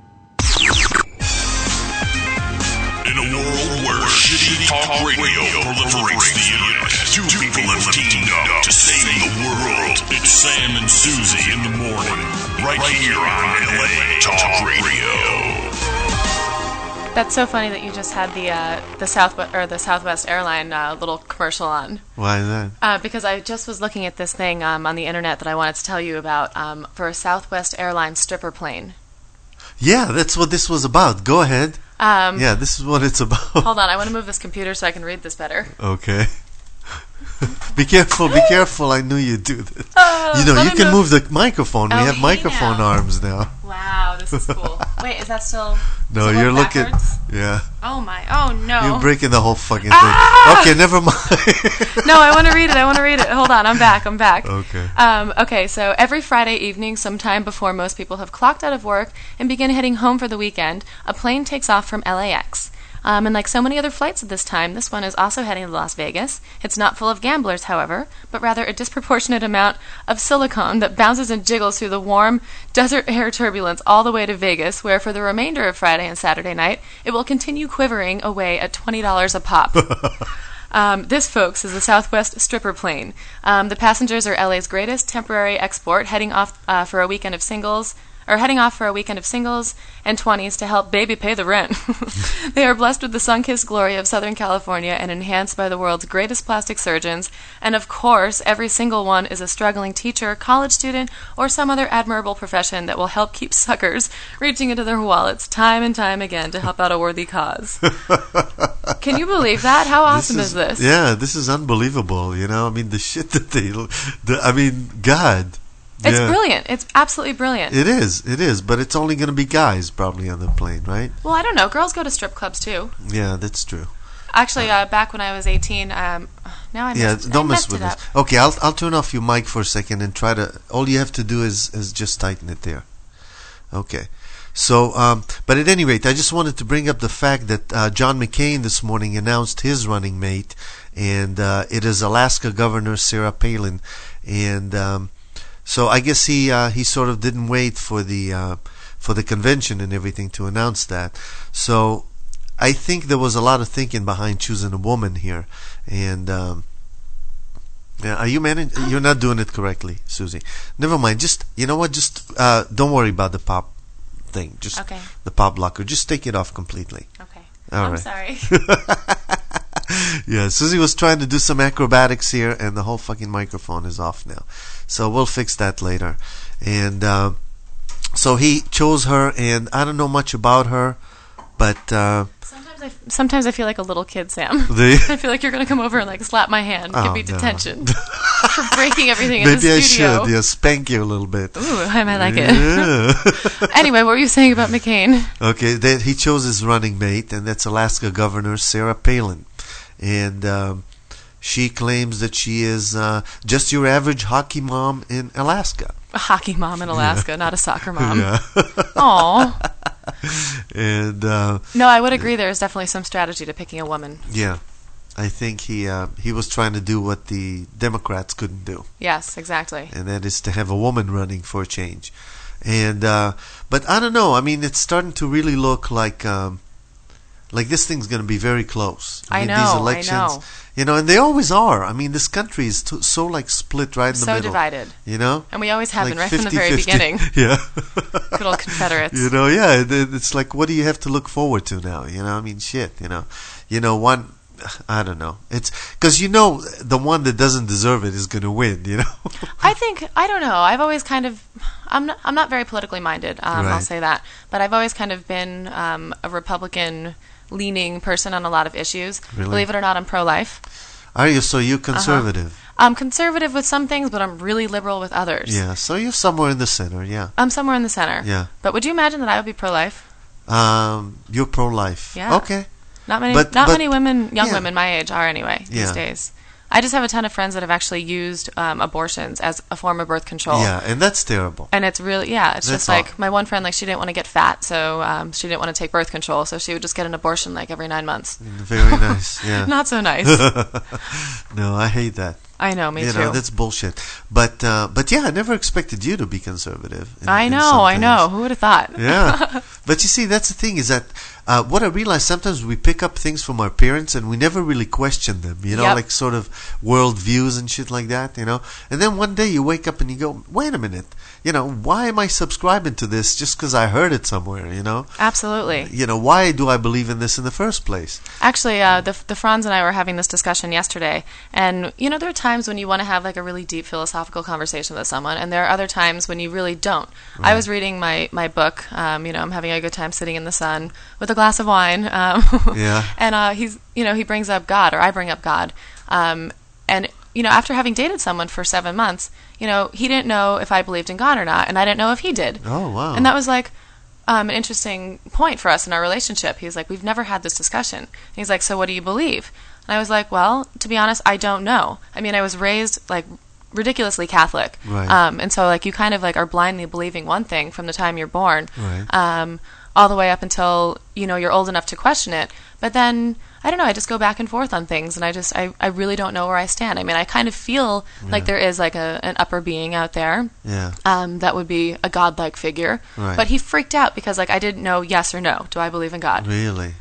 In a world where shitty talk radio proliferates the internet, two people have teamed up to save the world. It's Sam and Susie in the morning, right here on LA Talk Radio. That's so funny that you just had the Southwest Airline little commercial on. Why is that? Because I just was looking at this thing on the internet that I wanted to tell you about for a Southwest Airlines stripper plane. Yeah, that's what this was about. Go ahead. Yeah, this is what it's about. Hold on, I want to move this computer so I can read this better. Okay. Be careful, be careful. I knew you'd do this. You can move the microphone. We have microphone arms now. Wow, this is cool. Wait, is that still... No, you're looking... Yeah. Oh my, oh no. You're breaking the whole fucking thing. Okay, never mind. No, I want to read it. Hold on, I'm back. Okay. Okay, so every Friday evening, sometime before most people have clocked out of work and begin heading home for the weekend, a plane takes off from LAX. And like so many other flights at this time, this one is also heading to Las Vegas. It's not full of gamblers, however, but rather a disproportionate amount of silicone that bounces and jiggles through the warm desert air turbulence all the way to Vegas, where for the remainder of Friday and Saturday night, it will continue quivering away at $20 a pop. This, folks, is the Southwest stripper plane. The passengers are LA's greatest temporary export, heading off for a weekend of singles and 20s to help baby pay the rent. They are blessed with the sun-kissed glory of Southern California and enhanced by the world's greatest plastic surgeons. And of course, every single one is a struggling teacher, college student, or some other admirable profession that will help keep suckers reaching into their wallets time and time again to help out a worthy cause. Can you believe that? How awesome is this? Yeah, this is unbelievable. You know, I mean, the shit that God. It's brilliant. It's absolutely brilliant. It is, but it's only going to be guys probably on the plane, right? Well, I don't know. Girls go to strip clubs too. Yeah, that's true. Actually, back when I was 18, now I don't mess with this. Okay, I'll turn off your mic for a second and try to. All you have to do is just tighten it there. Okay. So, but at any rate, I just wanted to bring up the fact that John McCain this morning announced his running mate, and it is Alaska Governor Sarah Palin, and. So I guess he sort of didn't wait for the convention and everything to announce that. So I think there was a lot of thinking behind choosing a woman here. And are you managing? You're not doing it correctly, Susie. Never mind. Just you know what? Just don't worry about the pop thing. Just the pop blocker. Just take it off completely. Okay. I'm sorry. Yeah, Susie was trying to do some acrobatics here, and the whole fucking microphone is off now. So we'll fix that later. And so he chose her, and I don't know much about her, but sometimes I feel like a little kid, Sam. I feel like you're going to come over and like slap my hand, give me detention for breaking everything in the studio. Maybe I should, spank you a little bit. Ooh, I might like it. Anyway, what were you saying about McCain? Okay, he chose his running mate, and that's Alaska Governor Sarah Palin. And she claims that she is just your average hockey mom in Alaska. A hockey mom in Alaska, not a soccer mom. Yeah. Aww. And no, I would agree. There is definitely some strategy to picking a woman. Yeah, I think he was trying to do what the Democrats couldn't do. Yes, exactly. And that is to have a woman running for a change. And but I don't know. I mean, it's starting to really look like this thing's going to be very close. I mean, these elections, you know, and they always are. I mean, this country is so like split right in the middle. So divided. You know? And we always have been right from the very beginning. Yeah. Good old Confederates. You know, yeah. It's like, what do you have to look forward to now? You know, I mean, shit, you know. One, I don't know. It's because, you know, the one that doesn't deserve it is going to win, you know? I don't know. I've always kind of, I'm not very politically minded, right. I'll say that. But I've always kind of been a Republican leaning person on a lot of issues. Really? Believe it or not, I'm pro-life. Are you? So you're conservative? I'm conservative with some things, but I'm really liberal with others. Yeah, so you're somewhere in the center, yeah. I'm somewhere in the center. Yeah. But would you imagine that I would be pro-life? You're pro-life. Yeah. Okay. Not many women, young women my age are anyway these days. I just have a ton of friends that have actually used abortions as a form of birth control. Yeah, and that's terrible. And it's really, it's just like my one friend, like she didn't want to get fat, so she didn't want to take birth control, so she would just get an abortion like every 9 months. Very nice, yeah. Not so nice. No, I hate that. I know, me too. You know, that's bullshit. But yeah, I never expected you to be conservative. I know. Who would have thought? Yeah. But you see, that's the thing is that what I realize, sometimes we pick up things from our parents and we never really question them, you know, like sort of world views and shit like that, you know. And then one day you wake up and you go, wait a minute, you know, why am I subscribing to this just because I heard it somewhere, you know? Absolutely. You know, why do I believe in this in the first place? Actually, the Franz and I were having this discussion yesterday, and, you know, there are times when you want to have like a really deep philosophical conversation with someone, and there are other times when you really don't. Right. I was reading my book, you know, I'm having a good time sitting in the sun with a glass of wine, and he brings up God, or I bring up God, and, you know, after having dated someone for 7 months, you know, he didn't know if I believed in God or not, and I didn't know if he did. Oh, wow. And that was like an interesting point for us in our relationship. He's like, we've never had this discussion. And he's like, so what do you believe? And I was like, well, to be honest, I don't know. I mean, I was raised like ridiculously Catholic. Right. And so like you kind of like are blindly believing one thing from the time you're born. Right. All the way up until, you know, you're old enough to question it. But then, I don't know, I just go back and forth on things, and I really don't know where I stand. I mean, I kind of feel like there is like an upper being out there that would be a godlike figure. Right. But he freaked out because like I didn't know yes or no. Do I believe in God? Really?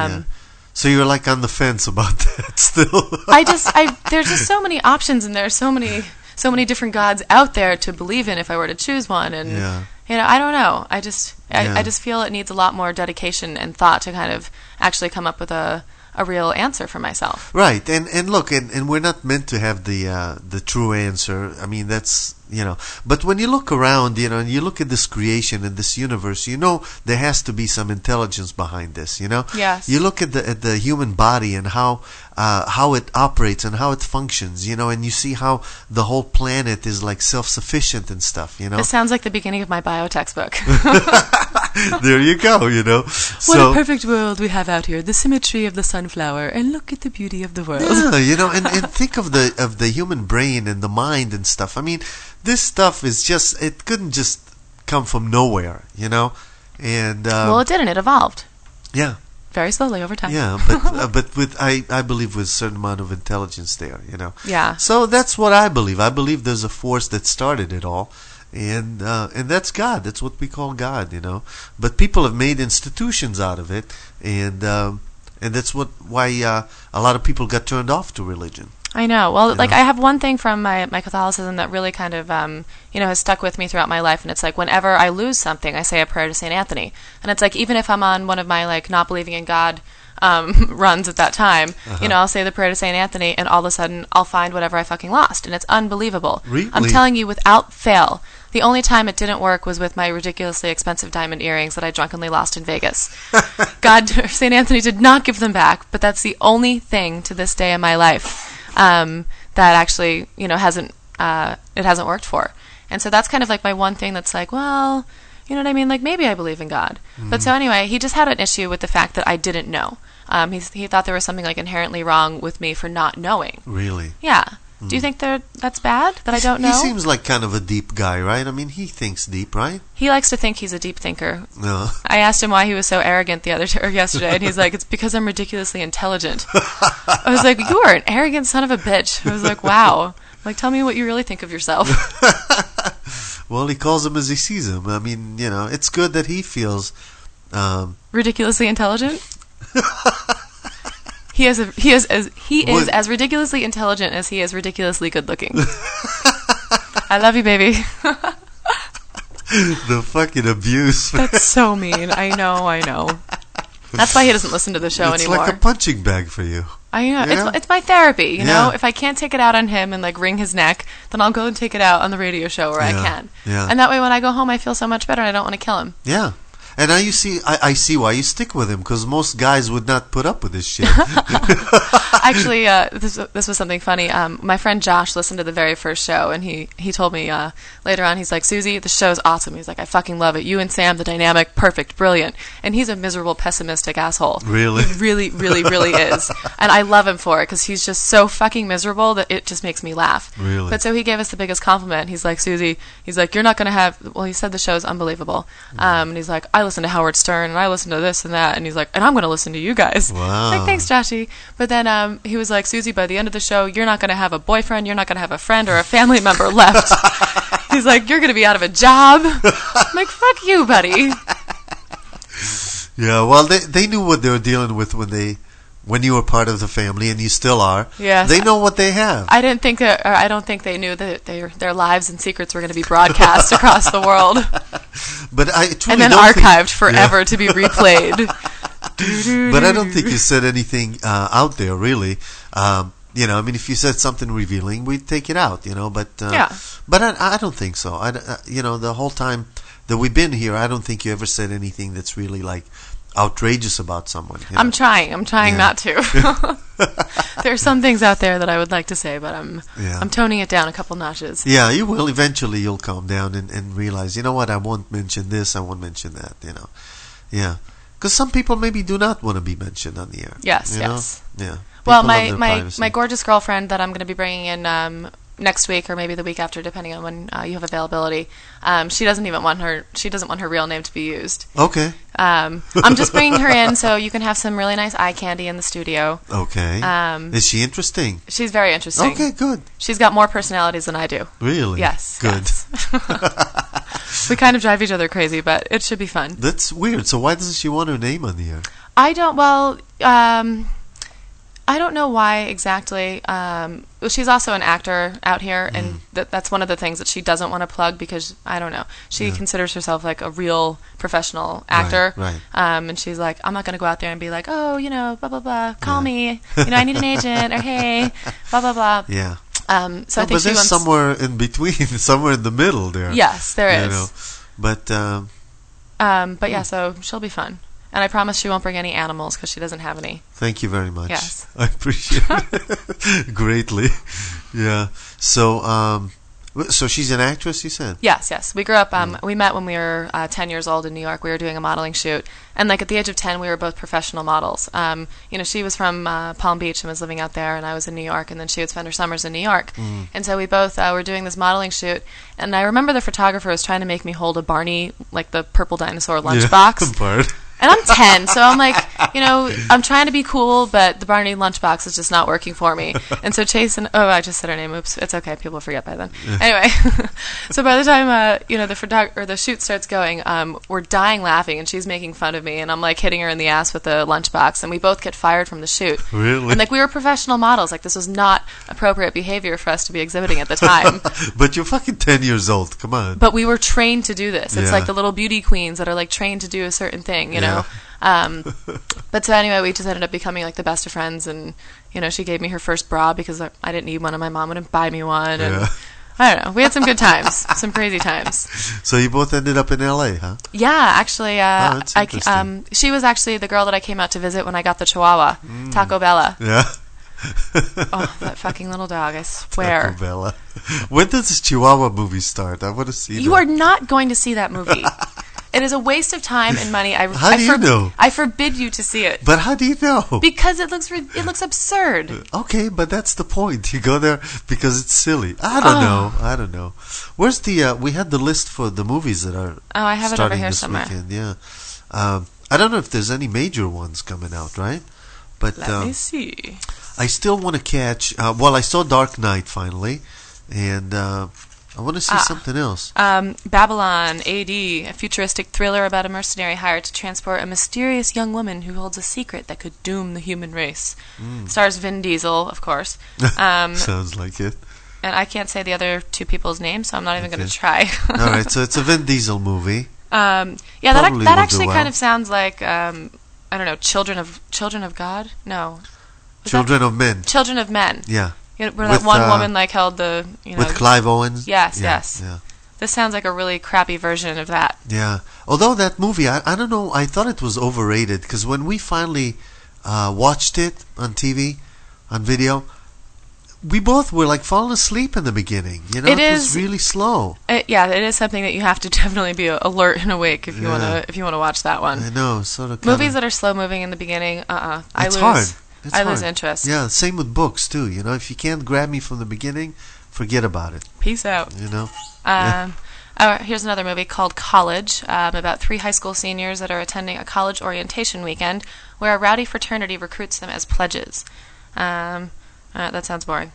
So you're like on the fence about that still. There's just so many options, and there's so many different gods out there to believe in if I were to choose one. And you know, I don't know. I just feel it needs a lot more dedication and thought to kind of actually come up with a real answer for myself. Right. And look, and we're not meant to have the true answer. I mean, that's, you know, but when you look around, you know, and you look at this creation and this universe, you know, there has to be some intelligence behind this, you know? Yes. You look at the human body and how it operates and how it functions, you know, and you see how the whole planet is like self-sufficient and stuff, you know? This sounds like the beginning of my bio textbook. There you go, you know. What a perfect world we have out here. The symmetry of the sunflower, and look at the beauty of the world. Yeah, you know, and think of the human brain and the mind and stuff. I mean, this stuff is just, it couldn't just come from nowhere, you know? And well, it didn't. It evolved. Yeah. Very slowly over time. Yeah, but with I believe with a certain amount of intelligence there, you know. Yeah. So that's what I believe. I believe there's a force that started it all, and that's God. That's what we call God, you know. But people have made institutions out of it, and that's why a lot of people got turned off to religion. I know. Well, like, I have one thing from my Catholicism that really kind of, has stuck with me throughout my life, and it's like whenever I lose something, I say a prayer to St. Anthony. And it's like, even if I'm on one of my, like, not believing in God runs at that time, you know, I'll say the prayer to St. Anthony, and all of a sudden, I'll find whatever I fucking lost. And it's unbelievable. Really? I'm telling you, without fail. The only time it didn't work was with my ridiculously expensive diamond earrings that I drunkenly lost in Vegas. God, St. Anthony did not give them back, but that's the only thing to this day in my life that actually, you know, hasn't worked for. And so that's kind of like my one thing that's like, well, you know what I mean? Like, maybe I believe in God. Mm-hmm. But so anyway, he just had an issue with the fact that I didn't know. He thought there was something like inherently wrong with me for not knowing. Really? Yeah. Do you think that's bad, that I don't know? He seems like kind of a deep guy, right? I mean, he thinks deep, right? He likes to think he's a deep thinker. No. I asked him why he was so arrogant yesterday, and he's like, it's because I'm ridiculously intelligent. I was like, you are an arrogant son of a bitch. I was like, wow. Like, tell me what you really think of yourself. Well, he calls him as he sees him. I mean, you know, it's good that he feels... ridiculously intelligent? He is as ridiculously intelligent as he is ridiculously good looking. I love you, baby. The fucking abuse. That's so mean. I know. That's why he doesn't listen to the show anymore. It's like a punching bag for you. I know. Yeah? It's my therapy, you know? If I can't take it out on him and, like, wring his neck, then I'll go and take it out on the radio show where I can. Yeah. And that way when I go home, I feel so much better and I don't want to kill him. Yeah. And now you see, I see why you stick with him, because most guys would not put up with this shit. Actually, this was something funny. My friend Josh listened to the very first show, and he told me later on, he's like, Susie, the show's awesome. He's like, I fucking love it. You and Sam, the dynamic, perfect, brilliant. And he's a miserable, pessimistic asshole. Really? He really, really, really is. And I love him for it, because he's just so fucking miserable that it just makes me laugh. Really? But so he gave us the biggest compliment. He's like, Susie, he's like, you're not going to have, well, he said the show's unbelievable. And he's like, I listen to Howard Stern, and I listen to this and that. And he's like, and I'm going to listen to you guys. Wow. Like, thanks, Joshy. But then he was like, Susie, by the end of the show, you're not going to have a boyfriend, you're not going to have a friend or a family member left. He's like, you're going to be out of a job. I'm like, fuck you, buddy. Yeah, well, they knew what they were dealing with when you were part of the family, and you still are. Yes. They know what they have. I don't think they knew that their lives and secrets were going to be broadcast across the world. But I truly and then don't archived forever to be replayed. But I don't think you said anything out there, really. I mean, if you said something revealing, we'd take it out, But yeah. But I don't think so. The whole time that we've been here, I don't think you ever said anything that's really like outrageous about someone. I'm trying not to. There are some things out there that I would like to say, but I'm toning it down a couple notches. Yeah, you will. Eventually, you'll calm down and realize, you know what, I won't mention this, I won't mention that, Yeah. Because some people maybe do not want to be mentioned on the air. Yes, you know? yes. Yeah. Well, People my gorgeous girlfriend that I'm going to be bringing in next week or maybe the week after, depending on when you have availability. She doesn't want her real name to be used. Okay. I'm just bringing her in so you can have some really nice eye candy in the studio. Okay. Is she interesting? She's very interesting. Okay, good. She's got more personalities than I do. Really? Yes. Good. Yes. We kind of drive each other crazy, but it should be fun. That's weird. So why doesn't she want her name on the air? I don't know why exactly. She's also an actor out here, and that's one of the things that she doesn't want to plug because, I don't know, she considers herself like a real professional actor. Right. And she's like, I'm not going to go out there and be like, oh, blah, blah, blah, call me. I need an agent, or hey, blah, blah, blah. Yeah. So I think but there's somewhere in between, somewhere in the middle there. Yes, there is. But yeah, so she'll be fun. And I promise she won't bring any animals because she doesn't have any. Thank you very much. Yes. I appreciate it greatly. Yeah. So she's an actress, you said? Yes. We grew up, we met when we were 10 years old in New York. We were doing a modeling shoot. And like at the age of 10, we were both professional models. She was from Palm Beach and was living out there, and I was in New York, and then she would spend her summers in New York. And so we both were doing this modeling shoot. And I remember the photographer was trying to make me hold a Barney, like the purple dinosaur lunchbox. Yeah, and I'm 10, so I'm like, I'm trying to be cool, but the Barney lunchbox is just not working for me. And so Chase I just said her name. Oops, it's okay. People forget by then. Anyway, so by the time the shoot starts going, we're dying laughing, and she's making fun of me, and I'm like hitting her in the ass with the lunchbox, and we both get fired from the shoot. Really? And like we were professional models. Like this was not appropriate behavior for us to be exhibiting at the time. But you're fucking 10 years old. Come on. But we were trained to do this. It's like the little beauty queens that are like trained to do a certain thing, you know. But so anyway, we just ended up becoming like the best of friends, and she gave me her first bra because I didn't need one, and my mom wouldn't buy me one, and I don't know. We had some good times, some crazy times. So you both ended up in LA, huh? Yeah, actually, that's interesting. she was actually the girl that I came out to visit when I got the Chihuahua, Taco Bella. Yeah. Oh, that fucking little dog! I swear. Taco Bella. When does this Chihuahua movie start? I want to see. You are not going to see that movie. It is a waste of time and money. How do you know? I forbid you to see it. But how do you know? Because it looks absurd. Okay, but that's the point. You go there because it's silly. I don't know. Where's the? We had the list for the movies that are. Oh, I have it over here somewhere. Weekend. Yeah. I don't know if there's any major ones coming out, right? But let me see. I still want to catch. I saw Dark Knight finally, and. I want to see something else. Babylon AD, a futuristic thriller about a mercenary hired to transport a mysterious young woman who holds a secret that could doom the human race. Stars Vin Diesel, of course. Sounds like it. And I can't say the other two people's names, so I'm not even going to try. All right, so it's a Vin Diesel movie. That actually kind of sounds like I don't know, Children of God? No. Children of Men. Children of Men. Yeah. Where that one woman like held the with Clive Owens. Yes. Yeah. This sounds like a really crappy version of that. Yeah. Although that movie, I don't know, I thought it was overrated because when we finally watched it on TV, on video, we both were like falling asleep in the beginning. You know, it was really slow. It is something that you have to definitely be alert and awake if you want to watch that one. I know, sort of. Movies that are slow moving in the beginning, I lose. Hard. I lose interest. Yeah, same with books too. You know, if you can't grab me from the beginning, forget about it. Peace out. You know. Here's another movie called College, about 3 high school seniors that are attending a college orientation weekend where a rowdy fraternity recruits them as pledges. That sounds boring.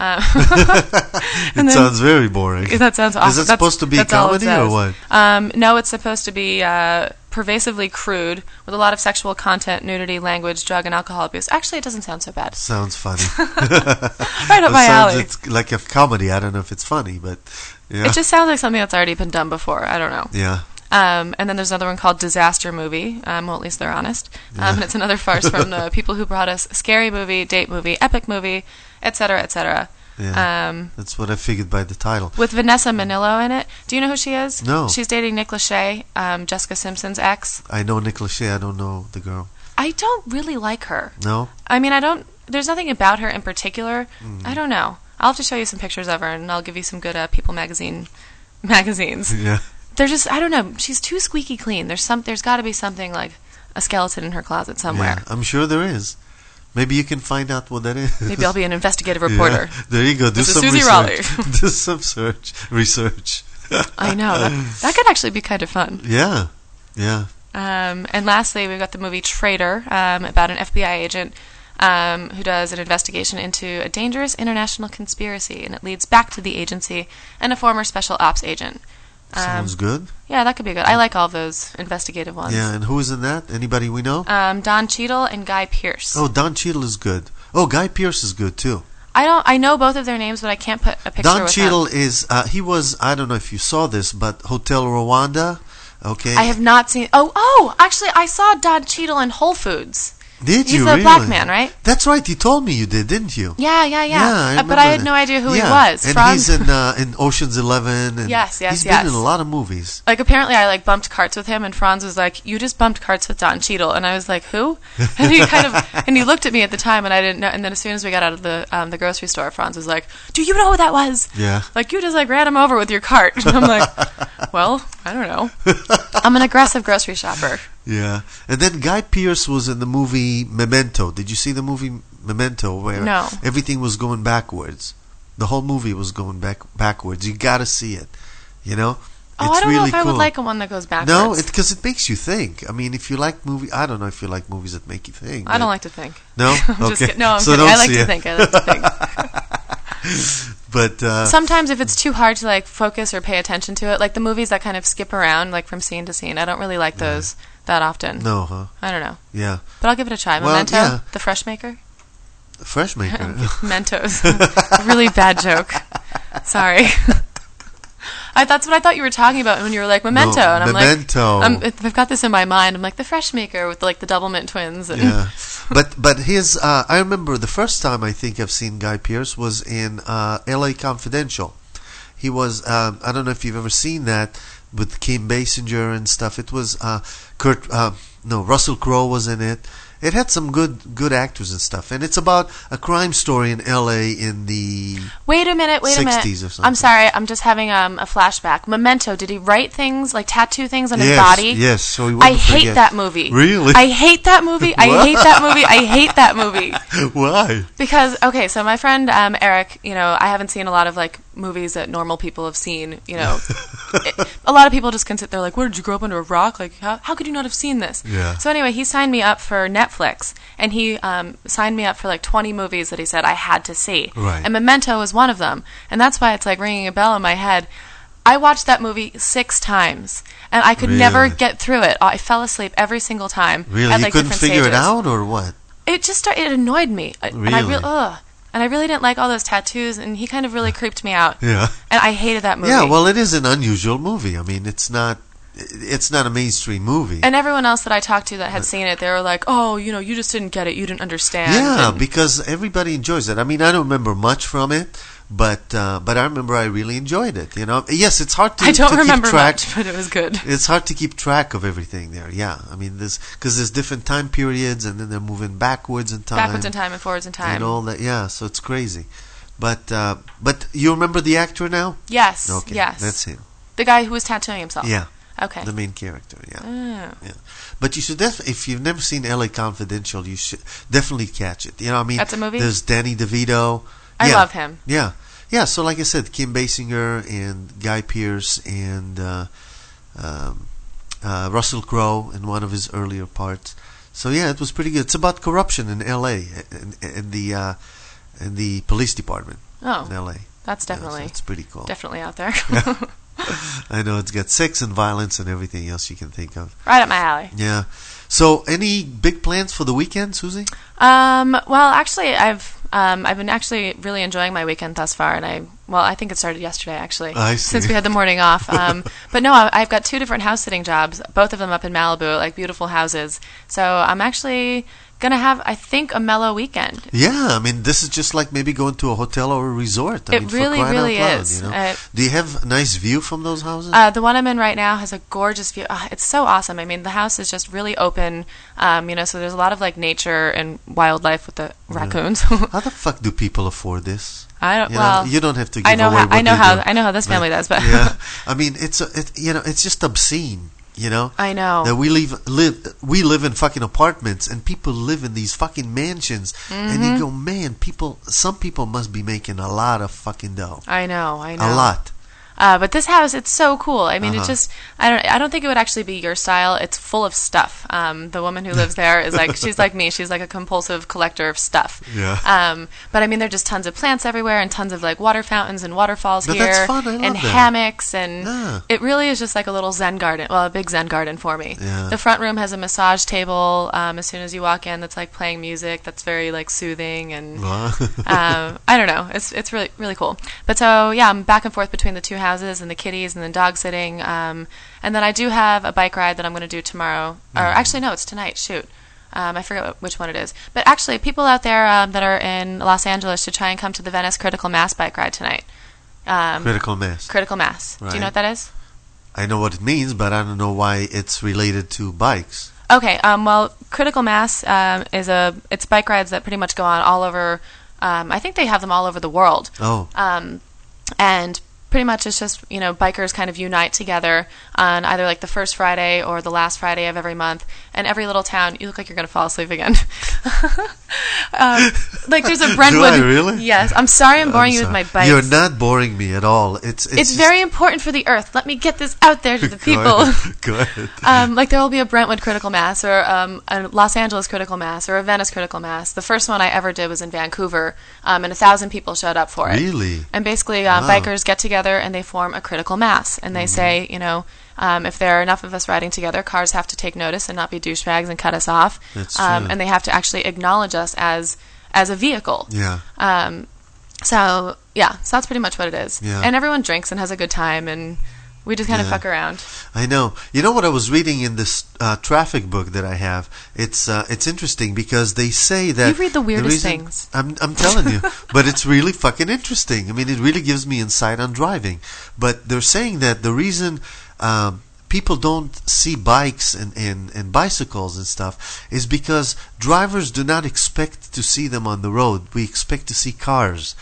It sounds very boring. That sounds awful. Is it supposed to be a comedy or what? No, it's supposed to be pervasively crude with a lot of sexual content, nudity, language, drug, and alcohol abuse. Actually, it doesn't sound so bad. Sounds funny. Right up my alley. It's like a comedy. I don't know if it's funny, but yeah. It just sounds like something that's already been done before. I don't know. Yeah. And then there's another one called Disaster Movie. Well, at least they're honest. And it's another farce from the people who brought us Scary Movie, Date Movie, Epic Movie, etc., etc. Yeah, that's what I figured by the title. With Vanessa Minnillo in it. Do you know who she is? No. She's dating Nick Lachey, Jessica Simpson's ex. I know Nick Lachey. I don't know the girl. I don't really like her. No? I mean, there's nothing about her in particular. I don't know. I'll have to show you some pictures of her, and I'll give you some good People magazines. Yeah. They're just, I don't know, she's too squeaky clean. There's got to be something like a skeleton in her closet somewhere. Yeah, I'm sure there is. Maybe you can find out what that is. Maybe I'll be an investigative reporter. Yeah, there you go. Do this some is Susie research. Raleigh. Do some research. I know. That could actually be kind of fun. Yeah. Yeah. And lastly, we've got the movie Traitor, about an FBI agent who does an investigation into a dangerous international conspiracy, and it leads back to the agency and a former special ops agent. Sounds good. Yeah, that could be good. I like all of those investigative ones. Yeah, and who is in that? Anybody we know? Don Cheadle and Guy Pearce. Oh, Don Cheadle is good. Oh, Guy Pearce is good too. I know both of their names, but I can't put a picture Don with Cheadle them. is, he was, I don't know if you saw this, but Hotel Rwanda, okay? I have not seen, actually, I saw Don Cheadle in Whole Foods. Did you He's really? the black man, right? That's right. You told me you did, didn't you? Yeah. But I had no idea who he was. And he's in Ocean's 11. And yes. He's been in a lot of movies. Like, apparently I, bumped carts with him, and Franz was like, you just bumped carts with Don Cheadle. And I was like, who? And he and he looked at me at the time, and I didn't know. And then as soon as we got out of the grocery store, Franz was like, do you know who that was? Yeah. Like, you just, ran him over with your cart. And I'm like, well, I don't know. I'm an aggressive grocery shopper. Yeah. And then Guy Pearce was in the movie Memento. Did you see the movie Memento where everything was going backwards? The whole movie was going backwards. You got to see it. You know? I don't know if I would like a one that goes backwards. No, because it makes you think. I mean, if you like I don't know if you like movies that make you think. I don't like to think. No? I'm okay. No, I'm so kidding. I like to think. But sometimes if it's too hard to focus or pay attention to it, like the movies that kind of skip around from scene to scene, I don't really like those that often. No, huh? I don't know. Yeah. But I'll give it a try. Memento, The Fresh Maker. The Fresh Maker. Mentos. Really bad joke. Sorry. That's what I thought you were talking about when you were like Memento, no, and I'm Memento. I've got this in my mind. I'm like the Fresh Maker with the Doublemint twins. And yeah, but his I remember the first time I think I've seen Guy Pearce was in L.A. Confidential. He was I don't know if you've ever seen that with Kim Basinger and stuff. It was Russell Crowe was in it. It had some good actors and stuff, and it's about a crime story in L.A. in the Wait a minute. 60s or something. I'm sorry, I'm just having a flashback. Memento, did he write things, tattoo things on his yes, body? Yes, so he I wouldn't hate forget. that movie. Really? I hate that movie. I hate that movie. I hate that movie. Why? Because, okay, so my friend Eric, I haven't seen a lot of movies that normal people have seen, a lot of people just consider, they're like, where did you grow up under a rock? Like, how could you not have seen this? Yeah. So anyway, he signed me up for Netflix, and he signed me up for 20 movies that he said I had to see. Right. And Memento was one of them. And that's why it's ringing a bell in my head. I watched that movie 6 times, and I could never get through it. I fell asleep every single time. Really? You couldn't figure it out, or what? It just it annoyed me. Really? And I really didn't like all those tattoos, and he kind of really creeped me out. Yeah. And I hated that movie. Yeah, well, it is an unusual movie. I mean, it's not a mainstream movie. And everyone else that I talked to that had seen it, they were like, oh, you just didn't get it. You didn't understand. Yeah, because everybody enjoys it. I mean, I don't remember much from it, But I remember I really enjoyed it. Yes, it's hard to. I don't to remember keep track. much, but it was good. It's hard to keep track of everything there. Yeah, I mean, because there's different time periods, and then they're moving backwards in time. Backwards in time and forwards in time. And all that. Yeah, so it's crazy. But you remember the actor now? Yes. Okay, yes. that's him. The guy who was tattooing himself. Yeah. Okay. The main character. Yeah. Oh. Yeah. But you should if you've never seen L.A. Confidential, you should definitely catch it. I mean, that's a movie. There's Danny DeVito. I love him. Yeah. Yeah, so like I said, Kim Basinger and Guy Pearce and Russell Crowe in one of his earlier parts. So yeah, it was pretty good. It's about corruption in L.A. in the police department in L.A. That's definitely. So it's pretty cool. Definitely out there. I know it's got sex and violence and everything else you can think of. Right up my alley. Yeah. So, any big plans for the weekend, Susie? Well, actually, I've been actually really enjoying my weekend thus far, and I think it started yesterday actually. I see. Since we had the morning off. But no, I've got 2 different house sitting jobs, both of them up in Malibu, like beautiful houses. So I'm actually gonna have, I think, a mellow weekend. Yeah, I mean, this is just like maybe going to a hotel or a resort. I mean, really, for crying really out loud, is. Do you have a nice view from those houses? The one I'm in right now has a gorgeous view. It's so awesome. I mean, the house is just really open. So there's a lot of like nature and wildlife with the raccoons. How the fuck do people afford this? I don't. You don't have to give I know away how. what I know they how. do. I know how this family does, but yeah, I mean, it's just obscene. I know that we live in fucking apartments, and people live in these fucking mansions, and you go, man, some people must be making a lot of fucking dough. I know. A lot. But this house, it's so cool. I mean, it just, I don't think it would actually be your style. It's full of stuff. The woman who lives there is like, she's like me. She's like a compulsive collector of stuff. Yeah. But I mean, there are just tons of plants everywhere and tons of like water fountains and waterfalls but here. That's fun. I love and that. hammocks. And it really is just like a little Zen garden. Well, a big Zen garden for me. Yeah. The front room has a massage table as soon as you walk in that's like playing music that's very like soothing. And I don't know. It's really, really cool. But so, yeah, I'm back and forth between the 2 houses and the kitties and then dog sitting. And then I do have a bike ride that I'm going to do tomorrow. Or actually, no, it's tonight. Shoot. I forget which one it is. But actually, people out there that are in Los Angeles should try and come to the Venice Critical Mass bike ride tonight. Critical Mass. Critical Mass. Right. Do you know what that is? I know what it means, but I don't know why it's related to bikes. Okay. Well, Critical Mass it's bike rides that pretty much go on all over. I think they have them all over the world. Oh. And pretty much it's just, bikers kind of unite together on either like the first Friday or the last Friday of every month. And every little town, you look like you're going to fall asleep again. Like there's a Brentwood. Do I really? Yes. I'm sorry I'm boring you with my bikes. You're not boring me at all. It's very important for the earth. Let me get this out there to the people. Go ahead. Like there will be a Brentwood Critical Mass or a Los Angeles Critical Mass or a Venice Critical Mass. The first one I ever did was in Vancouver, and 1,000 people showed up for it. Really? And basically, bikers get together and they form a critical mass, and they say, if there are enough of us riding together, cars have to take notice and not be douchebags and cut us off. That's true. And they have to actually acknowledge us as a vehicle. Yeah. So that's pretty much what it is. Yeah. And everyone drinks and has a good time, and we just kind of fuck around. I know. You know what I was reading in this traffic book that I have? It's interesting because they say that... You read the weirdest things. I'm telling you. But it's really fucking interesting. I mean, it really gives me insight on driving. But they're saying that the reason people don't see bikes and bicycles and stuff is because drivers do not expect to see them on the road. We expect to see cars,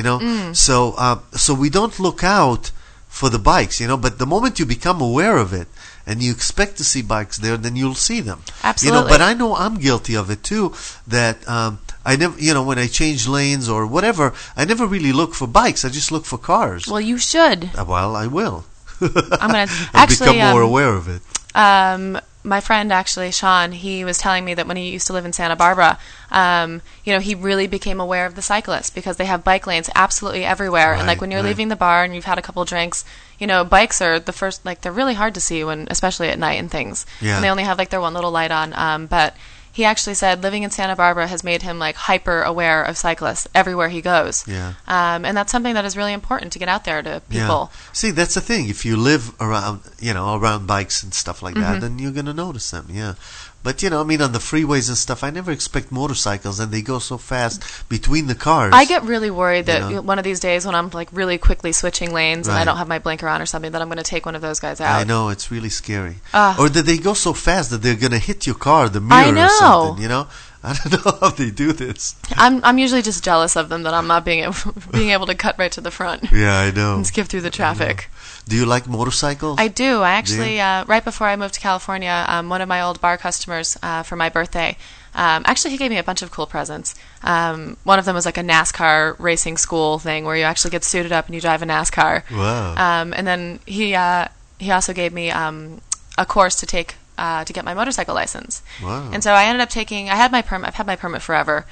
So we don't look out for the bikes, but the moment you become aware of it and you expect to see bikes there, then you'll see them. Absolutely. But I know I'm guilty of it too, that I never, when I change lanes or whatever, I never really look for bikes. I just look for cars. Well, you should. Well, I will. I'm going to actually become more aware of it. My friend, actually, Sean, he was telling me that when he used to live in Santa Barbara, he really became aware of the cyclists because they have bike lanes absolutely everywhere. Right, and like when you're leaving the bar and you've had a couple drinks, bikes are the first, like they're really hard to see especially at night and things. Yeah. And they only have like their one little light on. But he actually said living in Santa Barbara has made him like hyper aware of cyclists everywhere he goes. Yeah. And that's something that is really important to get out there to people. Yeah. See, that's the thing. If you live around, around bikes and stuff like that, then you're going to notice them. Yeah. But, you know, I mean, on the freeways and stuff, I never expect motorcycles, and they go so fast between the cars. I get really worried that one of these days when I'm like really quickly switching lanes and I don't have my blinker on or something, that I'm going to take one of those guys out. I know, it's really scary. Or that they go so fast that they're going to hit your car, the mirror I know. or something, you know? I don't know how they do this. I'm usually just jealous of them that I'm not being able to cut right to the front. Yeah, I know. And skip through the traffic. Do you like motorcycles? I do. I actually, right before I moved to California, one of my old bar customers for my birthday, actually he gave me a bunch of cool presents. One of them was like a NASCAR racing school thing where you actually get suited up and you drive a NASCAR. Wow. And then he also gave me a course to take to get my motorcycle license. Wow. And so I ended up taking, I've had my permit forever.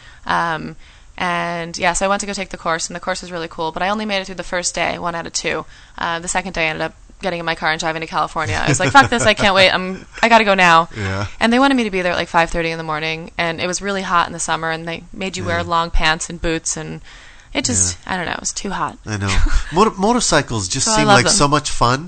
And yeah, so I went to go take the course, and the course was really cool, but I only made it through the first day, 1 out of 2. The second day I ended up getting in my car and driving to California. I was like, fuck this, I can't wait, I gotta go now. Yeah. And they wanted me to be there at like 5:30 in the morning, and it was really hot in the summer, and they made you wear long pants and boots, and it just, I don't know, it was too hot. I know. Motorcycles just So I seem love like them. so much fun,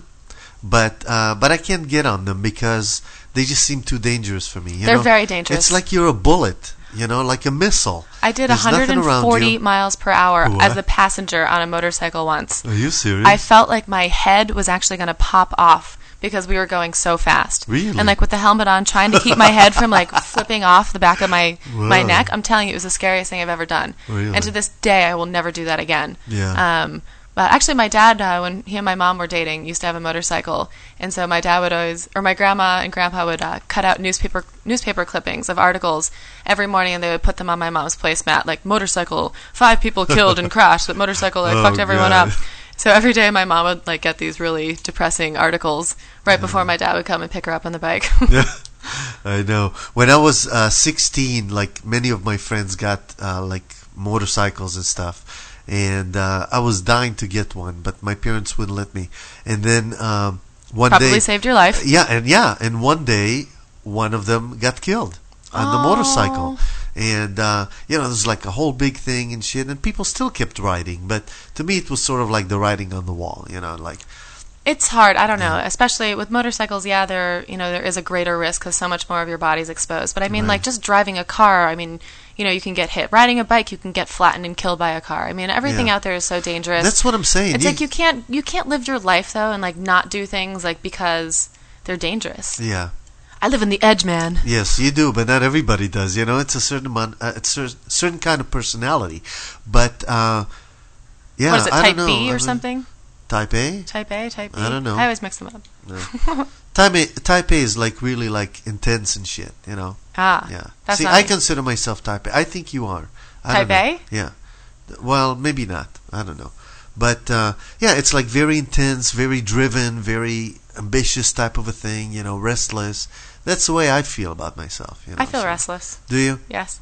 but I can't get on them because they just seem too dangerous for me. They're very dangerous. It's like you're a bullet, you know, like a missile. I did There's nothing around 140 you. miles per hour What? as a passenger on a motorcycle once. Are you serious? I felt like my head was actually going to pop off because we were going so fast. Really? And like with the helmet on, trying to keep my head from like flipping off the back of my Wow. neck. I'm telling you, it was the scariest thing I've ever done. Really? And to this day, I will never do that again. Yeah. But actually, my dad, when he and my mom were dating, used to have a motorcycle, and so my dad would always, or my grandma and grandpa would cut out newspaper clippings of articles every morning, and they would put them on my mom's placemat, like motorcycle, 5 people killed and crashed, but motorcycle like fucked everyone God. up. So every day, my mom would like get these really depressing articles right before my dad would come and pick her up on the bike. Yeah, I know. When I was 16, like many of my friends got like motorcycles and stuff. And I was dying to get one, but my parents wouldn't let me. And then one day, Probably saved your life. And one day, one of them got killed on the motorcycle. And you know, there's like a whole big thing and shit, and people still kept riding. But to me, it was sort of like the writing on the wall, you know, like. It's hard. I don't know. Especially with motorcycles, there is a greater risk because so much more of your body's exposed. But I mean, like just driving a car, I mean, you can get hit. Riding a bike, you can get flattened and killed by a car. I mean, everything out there is so dangerous. That's what I'm saying. It's like you can't live your life though and like not do things like because they're dangerous. Yeah. I live in the edge, man. Yes, you do, but not everybody does. You know, it's a certain amount, it's a certain kind of personality. But yeah, what is it, I type don't know. B or something? Type A? Type A, Type B? I don't know. I always mix them up. No. Type A is like really like intense and shit, you know. Yeah. That's See, not I me. consider myself Type A. I think you are. I Type don't know. A? Yeah. Well, maybe not. I don't know. But yeah, it's like very intense, very driven, very ambitious type of a thing, you know, restless. That's the way I feel about myself. You know, I feel restless. Do you? Yes.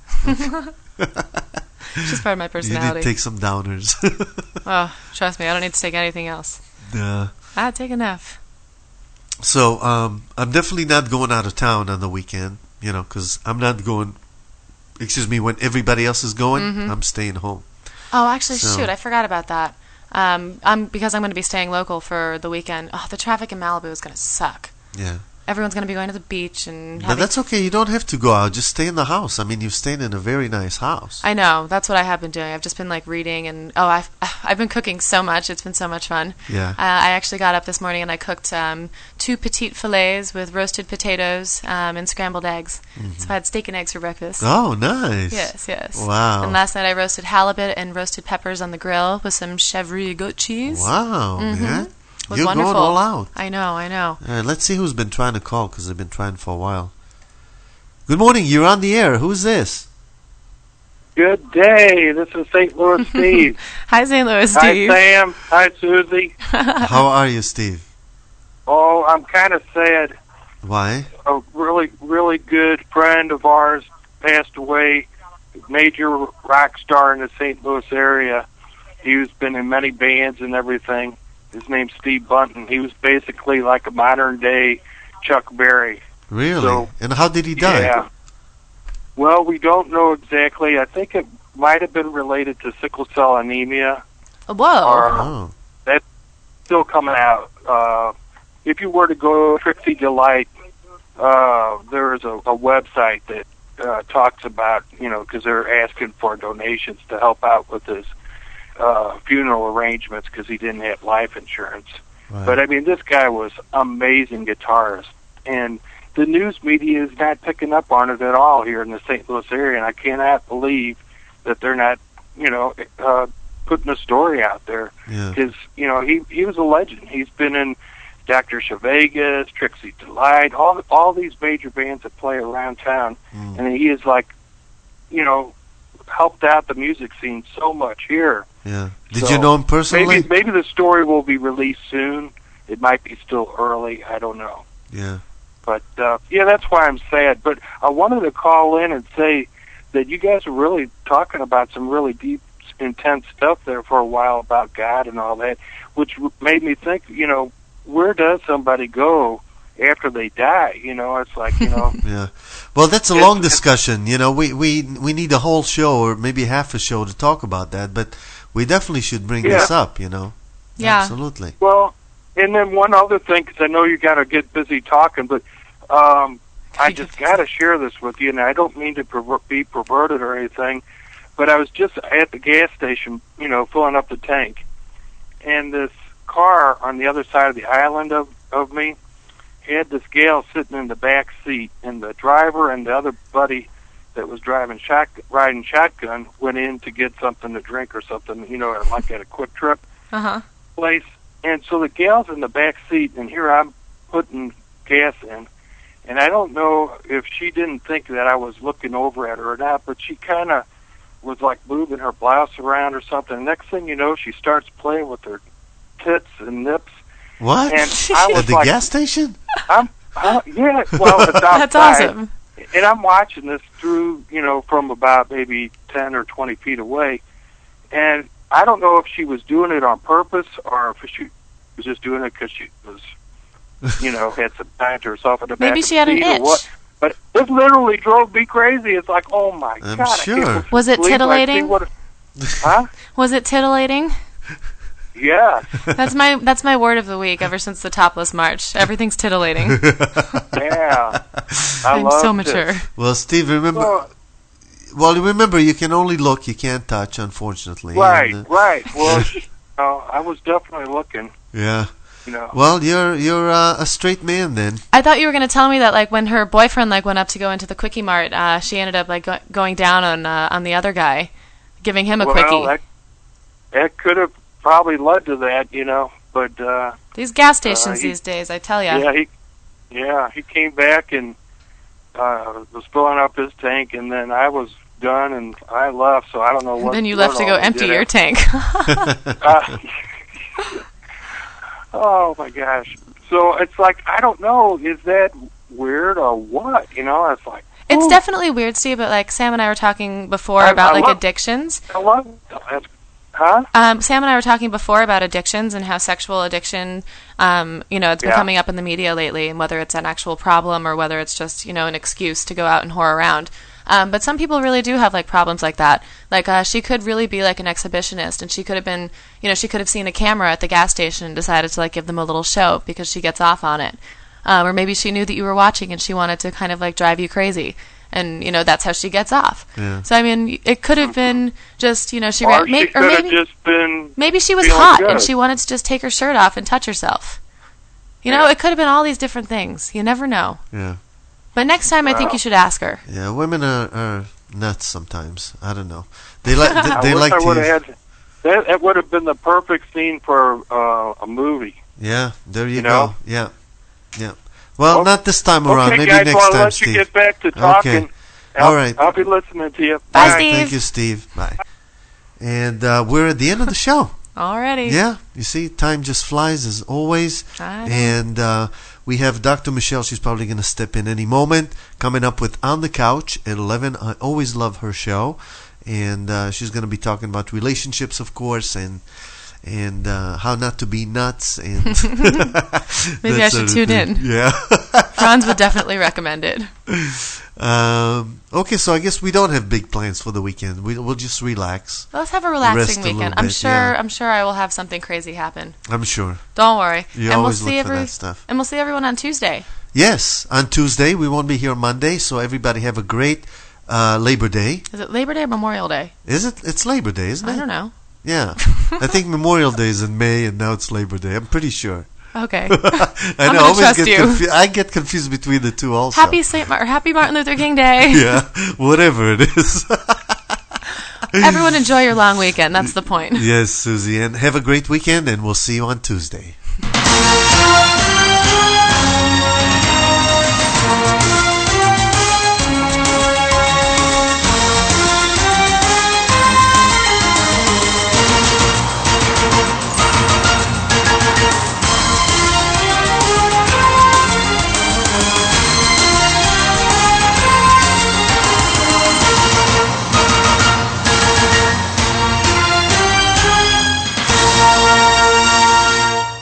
It's just part of my personality. You need to take some downers. Oh, trust me, I don't need to take anything else. I take enough. So, I'm definitely not going out of town on the weekend, you know, because I'm not going, when everybody else is going, I'm staying home. Oh, actually, So- shoot, I forgot about that. Because I'm going to be staying local for the weekend. Oh, the traffic in Malibu is going to suck. Yeah. Everyone's going to be going to the beach and But that's okay. You don't have to go out. Just stay in the house. I mean, you've stayed in a very nice house. I know. That's what I have been doing. I've just been like reading and I've been cooking so much. It's been so much fun. Yeah. I actually got up this morning and I cooked 2 petite fillets with roasted potatoes and scrambled eggs. So I had steak and eggs for breakfast. Oh, nice. Yes. Wow. And last night I roasted halibut and roasted peppers on the grill with some chèvre goat cheese. Wow, yeah. It was You're wonderful. going all out. I know. All right, let's see who's been trying to call, because they've been trying for a while. Good morning. You're on the air. Who's this? Good day. This is St. Louis Steve. Hi, St. Louis Steve. Hi, Sam. Hi, Susie. How are you, Steve? Oh, I'm kind of sad. Why? A really, really good friend of ours passed away, major rock star in the St. Louis area. He's been in many bands and everything. His name's Steve Bunton. He was basically like a modern-day Chuck Berry. Really? So, and how did he die? Yeah. Well, we don't know exactly. I think it might have been related to sickle cell anemia. Whoa. That's still coming out. If you were to go to Trixie Delight there is a website that talks about, because they're asking for donations to help out with his funeral arrangements because he didn't have life insurance. Right. But I mean, this guy was amazing guitarist, and the news media is not picking up on it at all here in the St. Louis area, and I cannot believe that they're not, putting a story out there. Because, he was a legend. He's been in Dr. Chevegas, Trixie Delight, all these major bands that play around town, and he is helped out the music scene so much here. Yeah. Did you know him personally? Maybe the story will be released soon. It might be still early. I don't know. Yeah. But, that's why I'm sad. But I wanted to call in and say that you guys are really talking about some really deep, intense stuff there for a while about God and all that, which made me think, where does somebody go after they die? It's like, Yeah. Well, that's a long discussion. We need a whole show or maybe half a show to talk about that, but we definitely should bring this up, Yeah. Absolutely. Well, and then one other thing, because I know you got to get busy talking, but I just got to share this with you, and I don't mean to be perverted or anything, but I was just at the gas station, filling up the tank, and this car on the other side of the island of me had this gal sitting in the back seat, and the driver and the other buddy that was riding shotgun went in to get something to drink or something, like at a Quick Trip place. And so the gal's in the back seat, and here I'm putting gas in, and I don't know if she didn't think that I was looking over at her or not, but she kind of was like moving her blouse around or something. And next thing you know, she starts playing with her tits and nips. What? And I was at the gas station? Yeah, well, it's outside. That's awesome. And I'm watching this through, from about maybe 10 or 20 feet away. And I don't know if she was doing it on purpose or if she was just doing it because she was, had some time to herself in the back. Maybe she had an itch. What. But it literally drove me crazy. It's like, oh my God. I'm sure. Was it titillating? Huh? Was it titillating? Yeah. That's my word of the week ever since the Topless March. Everything's titillating. Yeah. I'm so mature. Well, Steve, remember... remember, you can only look, you can't touch, unfortunately. Right, right. Well, I was definitely looking. Yeah. Well, you're a straight man then. I thought you were going to tell me that, like, when her boyfriend went up to go into the Quickie Mart, she ended up going down on the other guy, giving him a quickie. That could have probably led to that, But these gas stations these days, I tell you. Yeah, he came back and was filling up his tank, and then I was done and I left. So I don't know what. Then you left to go empty your tank. Oh my gosh! So it's like, I don't know. Is that weird or what? It's like. It's definitely weird, Steve. But like Sam and I were talking before about addictions. I love it. Huh? Sam and I were talking before about addictions and how sexual addiction, it's been coming up in the media lately, and whether it's an actual problem or whether it's just, an excuse to go out and whore around. But some people really do have problems like that. She could really be like an exhibitionist, and she could have been, she could have seen a camera at the gas station and decided to give them a little show because she gets off on it. Or maybe she knew that you were watching and she wanted to kind of drive you crazy. And, that's how she gets off. Yeah. So, I mean, it could have been just, she ran... maybe she was hot good. And she wanted to just take her shirt off and touch herself. It could have been all these different things. You never know. Yeah. But next time, I think you should ask her. Yeah, women are nuts sometimes. I don't know. They like to... That would have been the perfect scene for a movie. Yeah, there you go. Yeah. Yeah. Well, not this time around. Maybe guys, next time, let Steve. You get back to talking. Okay. All right. I'll be listening to you. Bye, Steve. Thank you, Steve. Bye. And we're at the end of the show. Already. Yeah. You see, time just flies as always. And we have Dr. Michelle. She's probably going to step in any moment. Coming up with On the Couch at 11. I always love her show. And she's going to be talking about relationships, of course, and how not to be nuts, and maybe I should tune in. Yeah. Franz would definitely recommend it. Okay, so I guess we don't have big plans for the weekend. We'll just relax. Let's have a relaxing weekend. I'm sure. Yeah. I'm sure I will have something crazy happen. I'm sure. Don't worry. You always look for that stuff. And we'll see everyone on Tuesday. Yes, on Tuesday. We won't be here Monday, so everybody have a great Labor Day. Is it Labor Day or Memorial Day? Is it? It's Labor Day, isn't it? I don't know. Yeah. I think Memorial Day is in May, and now it's Labor Day. I'm pretty sure. Okay. I'm gonna trust you. I get confused between the two also. Happy Martin Luther King Day. Yeah, whatever it is. Everyone enjoy your long weekend. That's the point. Yes, Susie, and have a great weekend, and we'll see you on Tuesday.